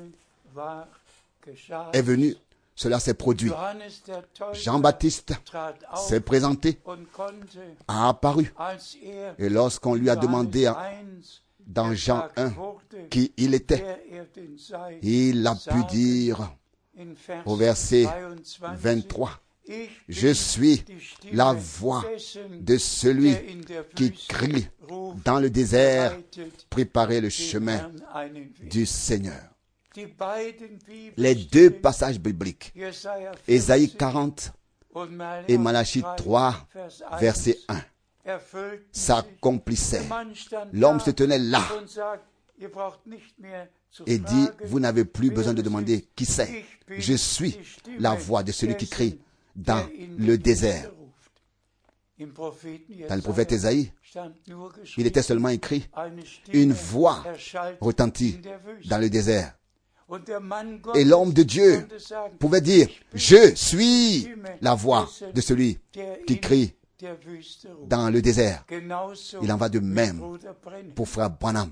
est venu, cela s'est produit. Jean-Baptiste s'est présenté, a apparu. Et lorsqu'on lui a demandé dans Jean un qui il était, il a pu dire au verset vingt-trois, « Je suis la voix de celui qui crie dans le désert, préparez le chemin du Seigneur. » Les deux passages bibliques, Ésaïe quarante et Malachie trois, verset un, s'accomplissaient. L'homme se tenait là et dit, vous n'avez plus besoin de demander qui c'est. Je suis la voix de celui qui crie dans le désert. Dans le prophète Ésaïe, il était seulement écrit, une voix retentit dans le désert. Et l'homme de Dieu pouvait dire, je suis la voix de celui qui crie dans le désert. Il en va de même pour frère Branham.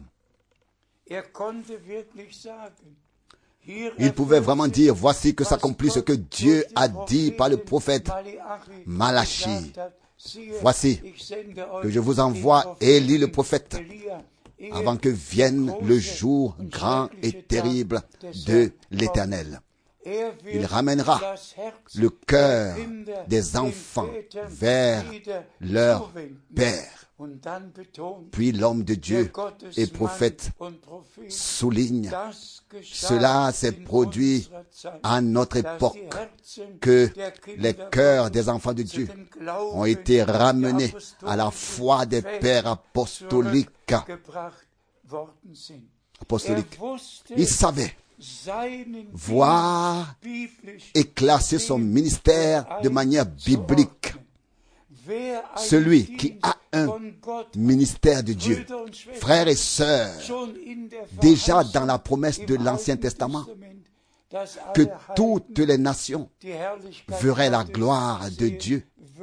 Il pouvait vraiment dire, voici que s'accomplit ce que Dieu a dit par le prophète Malachie. Voici que je vous envoie Élie le prophète avant que vienne le jour grand et terrible de l'Éternel. Il ramènera le cœur des enfants vers leur père. Puis l'homme de Dieu et prophète souligne, cela s'est produit à notre époque, que les cœurs des enfants de Dieu ont été ramenés à la foi des pères apostoliques. apostoliques. Il savait voir et classer son ministère de manière biblique. Celui qui a un ministère de Dieu. Frères et sœurs, déjà dans la promesse de l'Ancien Testament, que toutes les nations verraient la gloire de Dieu.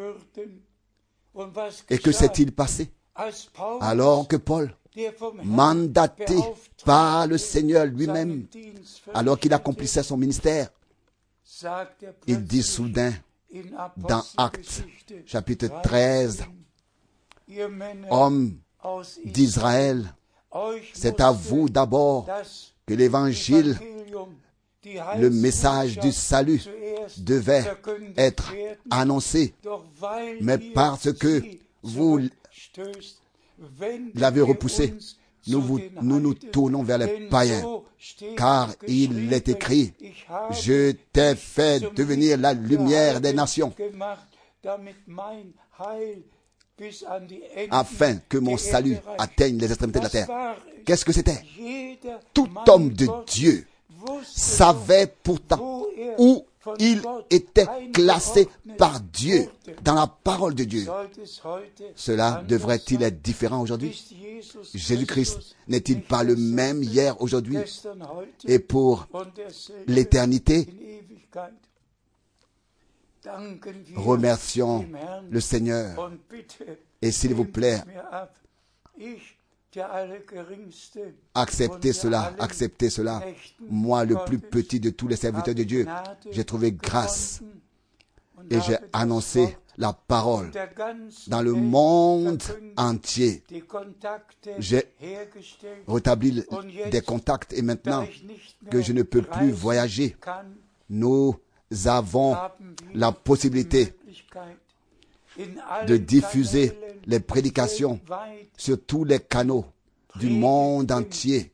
Et que s'est-il passé? Alors que Paul, mandaté par le Seigneur lui-même, alors qu'il accomplissait son ministère, il dit soudain dans Actes chapitre treize, hommes d'Israël, c'est à vous d'abord que l'évangile, le message du salut devait être annoncé, mais parce que vous l'avez repoussé, nous, vous, nous nous tournons vers les païens, car il est écrit, je t'ai fait devenir la lumière des nations, afin que mon salut atteigne les extrémités de la terre. Qu'est-ce que c'était? Tout homme de Dieu savait pourtant où il était classé par Dieu dans la parole de Dieu. Cela devrait-il être différent aujourd'hui? Jésus-Christ n'est-il pas le même hier, aujourd'hui et pour l'éternité? Remercions le Seigneur. Et s'il vous plaît, acceptez cela, acceptez cela. Moi, le plus petit de tous les serviteurs de Dieu, j'ai trouvé grâce et j'ai annoncé la parole dans le monde entier. J'ai rétabli des contacts et maintenant que je ne peux plus voyager, nous avons la possibilité de diffuser les prédications sur tous les canaux du monde entier,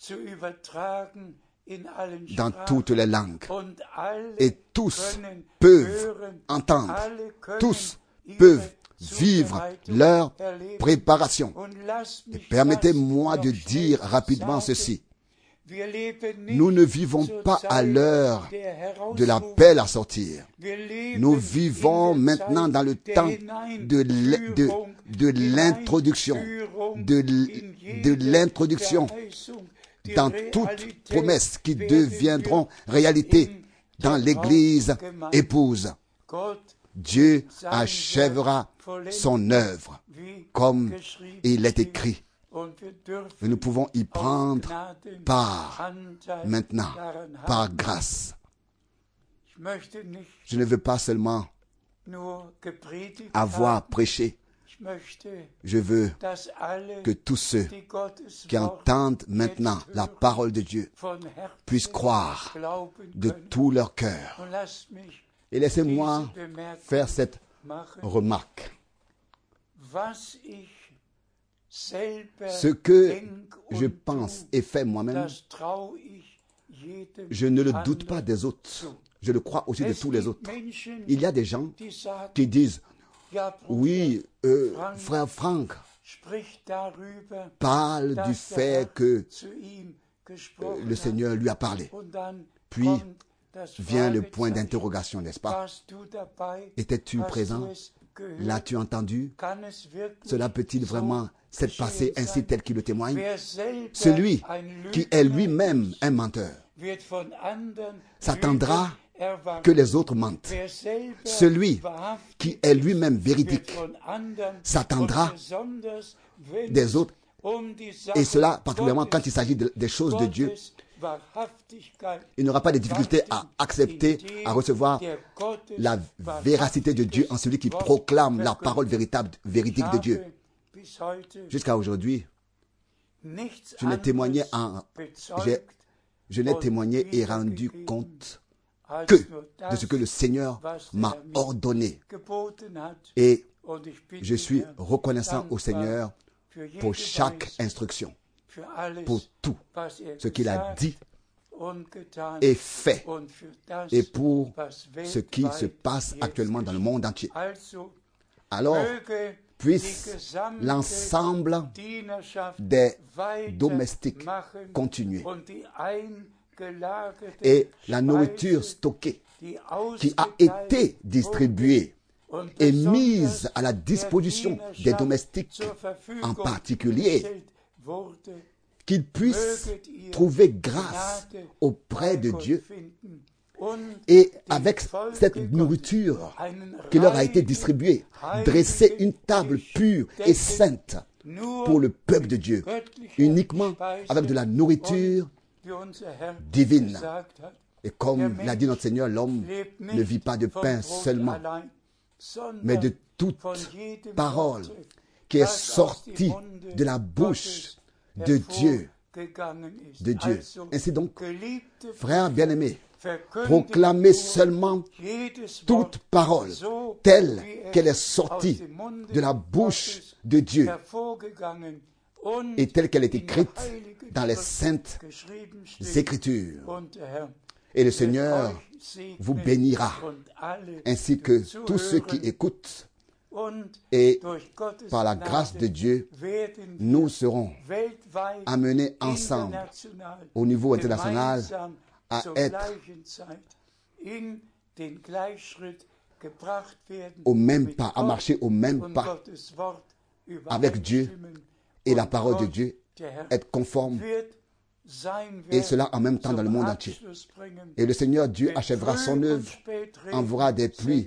dans toutes les langues. Et tous peuvent entendre, tous peuvent vivre leur préparation. Et permettez-moi de dire rapidement ceci. Nous ne vivons pas à l'heure de l'appel à sortir. Nous vivons maintenant dans le temps de, de, de l'introduction, de, de l'introduction dans toutes promesses qui deviendront réalité dans l'Église épouse. Dieu achèvera son œuvre comme il est écrit. Et nous pouvons y prendre part maintenant, par grâce. Je ne veux pas seulement avoir prêché. Je veux que tous ceux qui entendent maintenant la parole de Dieu puissent croire de tout leur cœur. Et laissez-moi faire cette remarque. Ce que je pense et fais moi-même, je ne le doute pas des autres. Je le crois aussi de tous les autres. Il y a des gens qui disent, oui, euh, frère Franck parle du fait que euh, le Seigneur lui a parlé. Puis vient le point d'interrogation, n'est-ce pas? Étais-tu présent? L'as-tu entendu? Cela peut-il vraiment s'être passé ainsi tel qu'il le témoigne? Celui qui est lui-même un menteur s'attendra que les autres mentent. Celui qui est lui-même véridique s'attendra des autres, et cela particulièrement quand il s'agit de, des choses de Dieu. Il n'aura pas de difficulté à accepter, à recevoir la véracité de Dieu en celui qui proclame la parole véritable, véridique de Dieu. Jusqu'à aujourd'hui, je n'ai témoigné, en, je n'ai témoigné et rendu compte que de ce que le Seigneur m'a ordonné. Et je suis reconnaissant au Seigneur pour chaque instruction, pour tout ce qu'il a dit et fait, et pour ce qui se passe actuellement dans le monde entier. Alors, puisse l'ensemble des domestiques continuer, et la nourriture stockée qui a été distribuée et mise à la disposition des domestiques, en particulier, qu'ils puissent trouver grâce auprès de Dieu et avec cette nourriture qui leur a été distribuée, dresser une table pure et sainte pour le peuple de Dieu, uniquement avec de la nourriture divine. Et comme l'a dit notre Seigneur, l'homme ne vit pas de pain seulement, mais de toute parole qui est sortie de la bouche de Dieu. De Dieu. Ainsi donc, frères bien-aimés, proclamez seulement toute parole telle qu'elle est sortie de la bouche de Dieu et telle qu'elle est écrite dans les saintes Écritures. Et le Seigneur vous bénira, ainsi que tous ceux qui écoutent. Et par la grâce de Dieu, nous serons amenés ensemble au niveau international à être au même pas, à marcher au même pas avec Dieu et la parole de Dieu, être conforme, et cela en même temps dans le monde entier. Et le Seigneur Dieu achèvera son œuvre, enverra des pluies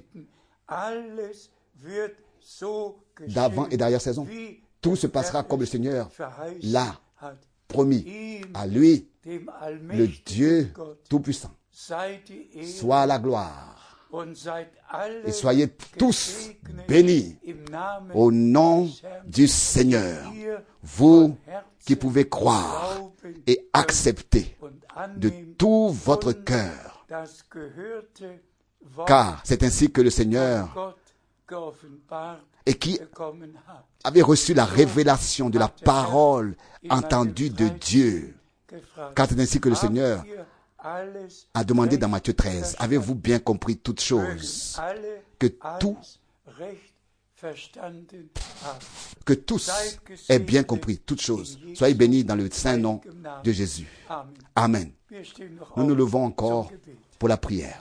d'avant et d'arrière saison. Tout se passera comme le Seigneur l'a promis. À lui, le Dieu Tout-Puissant, soit la gloire. Et soyez tous bénis au nom du Seigneur, vous qui pouvez croire et accepter de tout votre cœur, car c'est ainsi que le Seigneur, et qui avait reçu la révélation de la parole entendue de Dieu, car c'est ainsi que le Seigneur a demandé dans Matthieu treize, avez-vous bien compris toutes choses, que tout, que tous aient bien compris toutes choses. Soyez bénis dans le saint nom de Jésus. Amen. Nous nous levons encore pour la prière.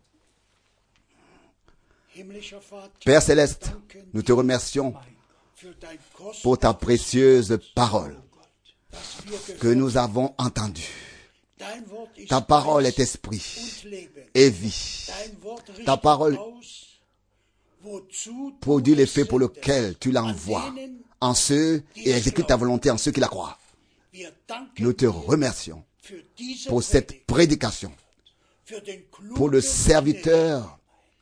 Père Céleste, nous te remercions pour ta précieuse parole que nous avons entendue. Ta parole est esprit et vie. Ta parole produit l'effet pour lequel tu l'envoies en ceux et exécute ta volonté en ceux qui la croient. Nous te remercions pour cette prédication, pour le serviteur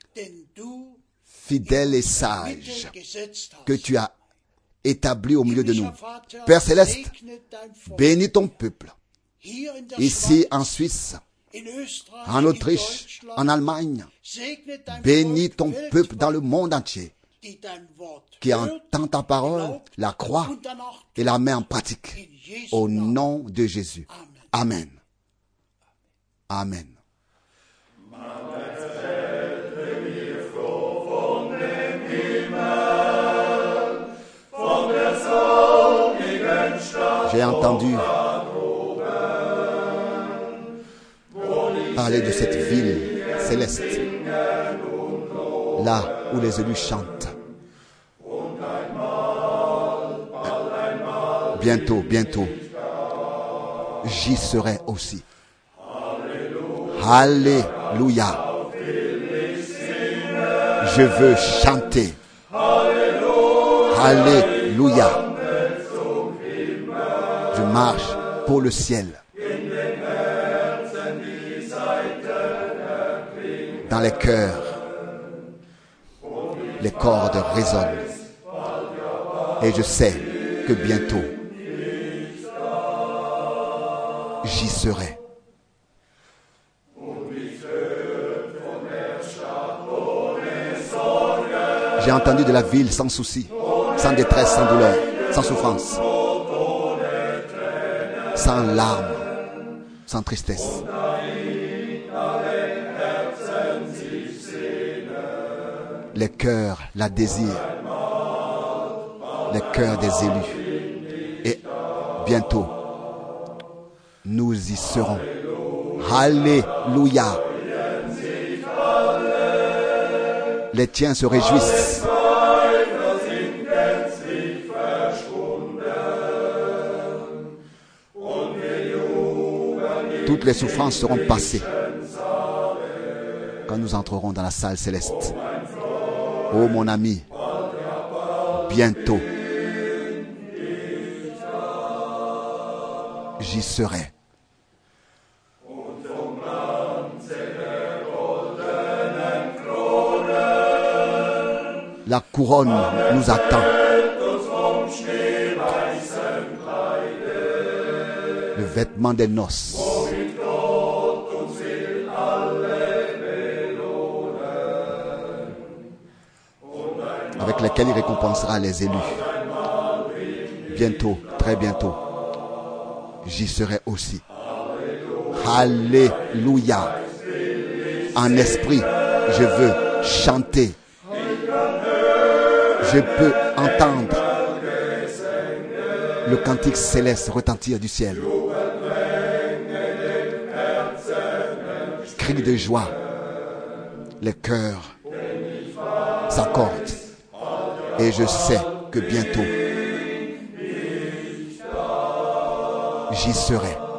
fidèle et sage que tu as établi au milieu de nous. Père Céleste, bénis ton peuple, ici en Suisse, en Autriche, en Allemagne. Bénis ton peuple dans le monde entier, qui entend ta parole, la croit et la met en pratique. Au nom de Jésus. Amen. Amen. J'ai entendu parler de cette ville céleste, là où les élus chantent. Bientôt, bientôt, j'y serai aussi. Alléluia. Je veux chanter. Alléluia. Je marche pour le ciel. Dans les cœurs, les cordes résonnent. Et je sais que bientôt, j'y serai. J'ai entendu de la ville sans souci, sans détresse, sans douleur, sans souffrance, sans larmes, sans tristesse. Les cœurs la désirent, les cœurs des élus. Et bientôt, nous y serons. Alléluia. Les tiens se réjouissent. Toutes les souffrances seront passées quand nous entrerons dans la salle céleste. Oh mon ami, bientôt, j'y serai. La couronne nous attend. Le vêtement des noces. Avec lesquels il récompensera les élus. Bientôt, très bientôt, j'y serai aussi. Alléluia. En esprit, je veux chanter. Je peux entendre le cantique céleste retentir du ciel. Cris de joie. Les cœurs s'accordent. Et je sais que bientôt, j'y serai.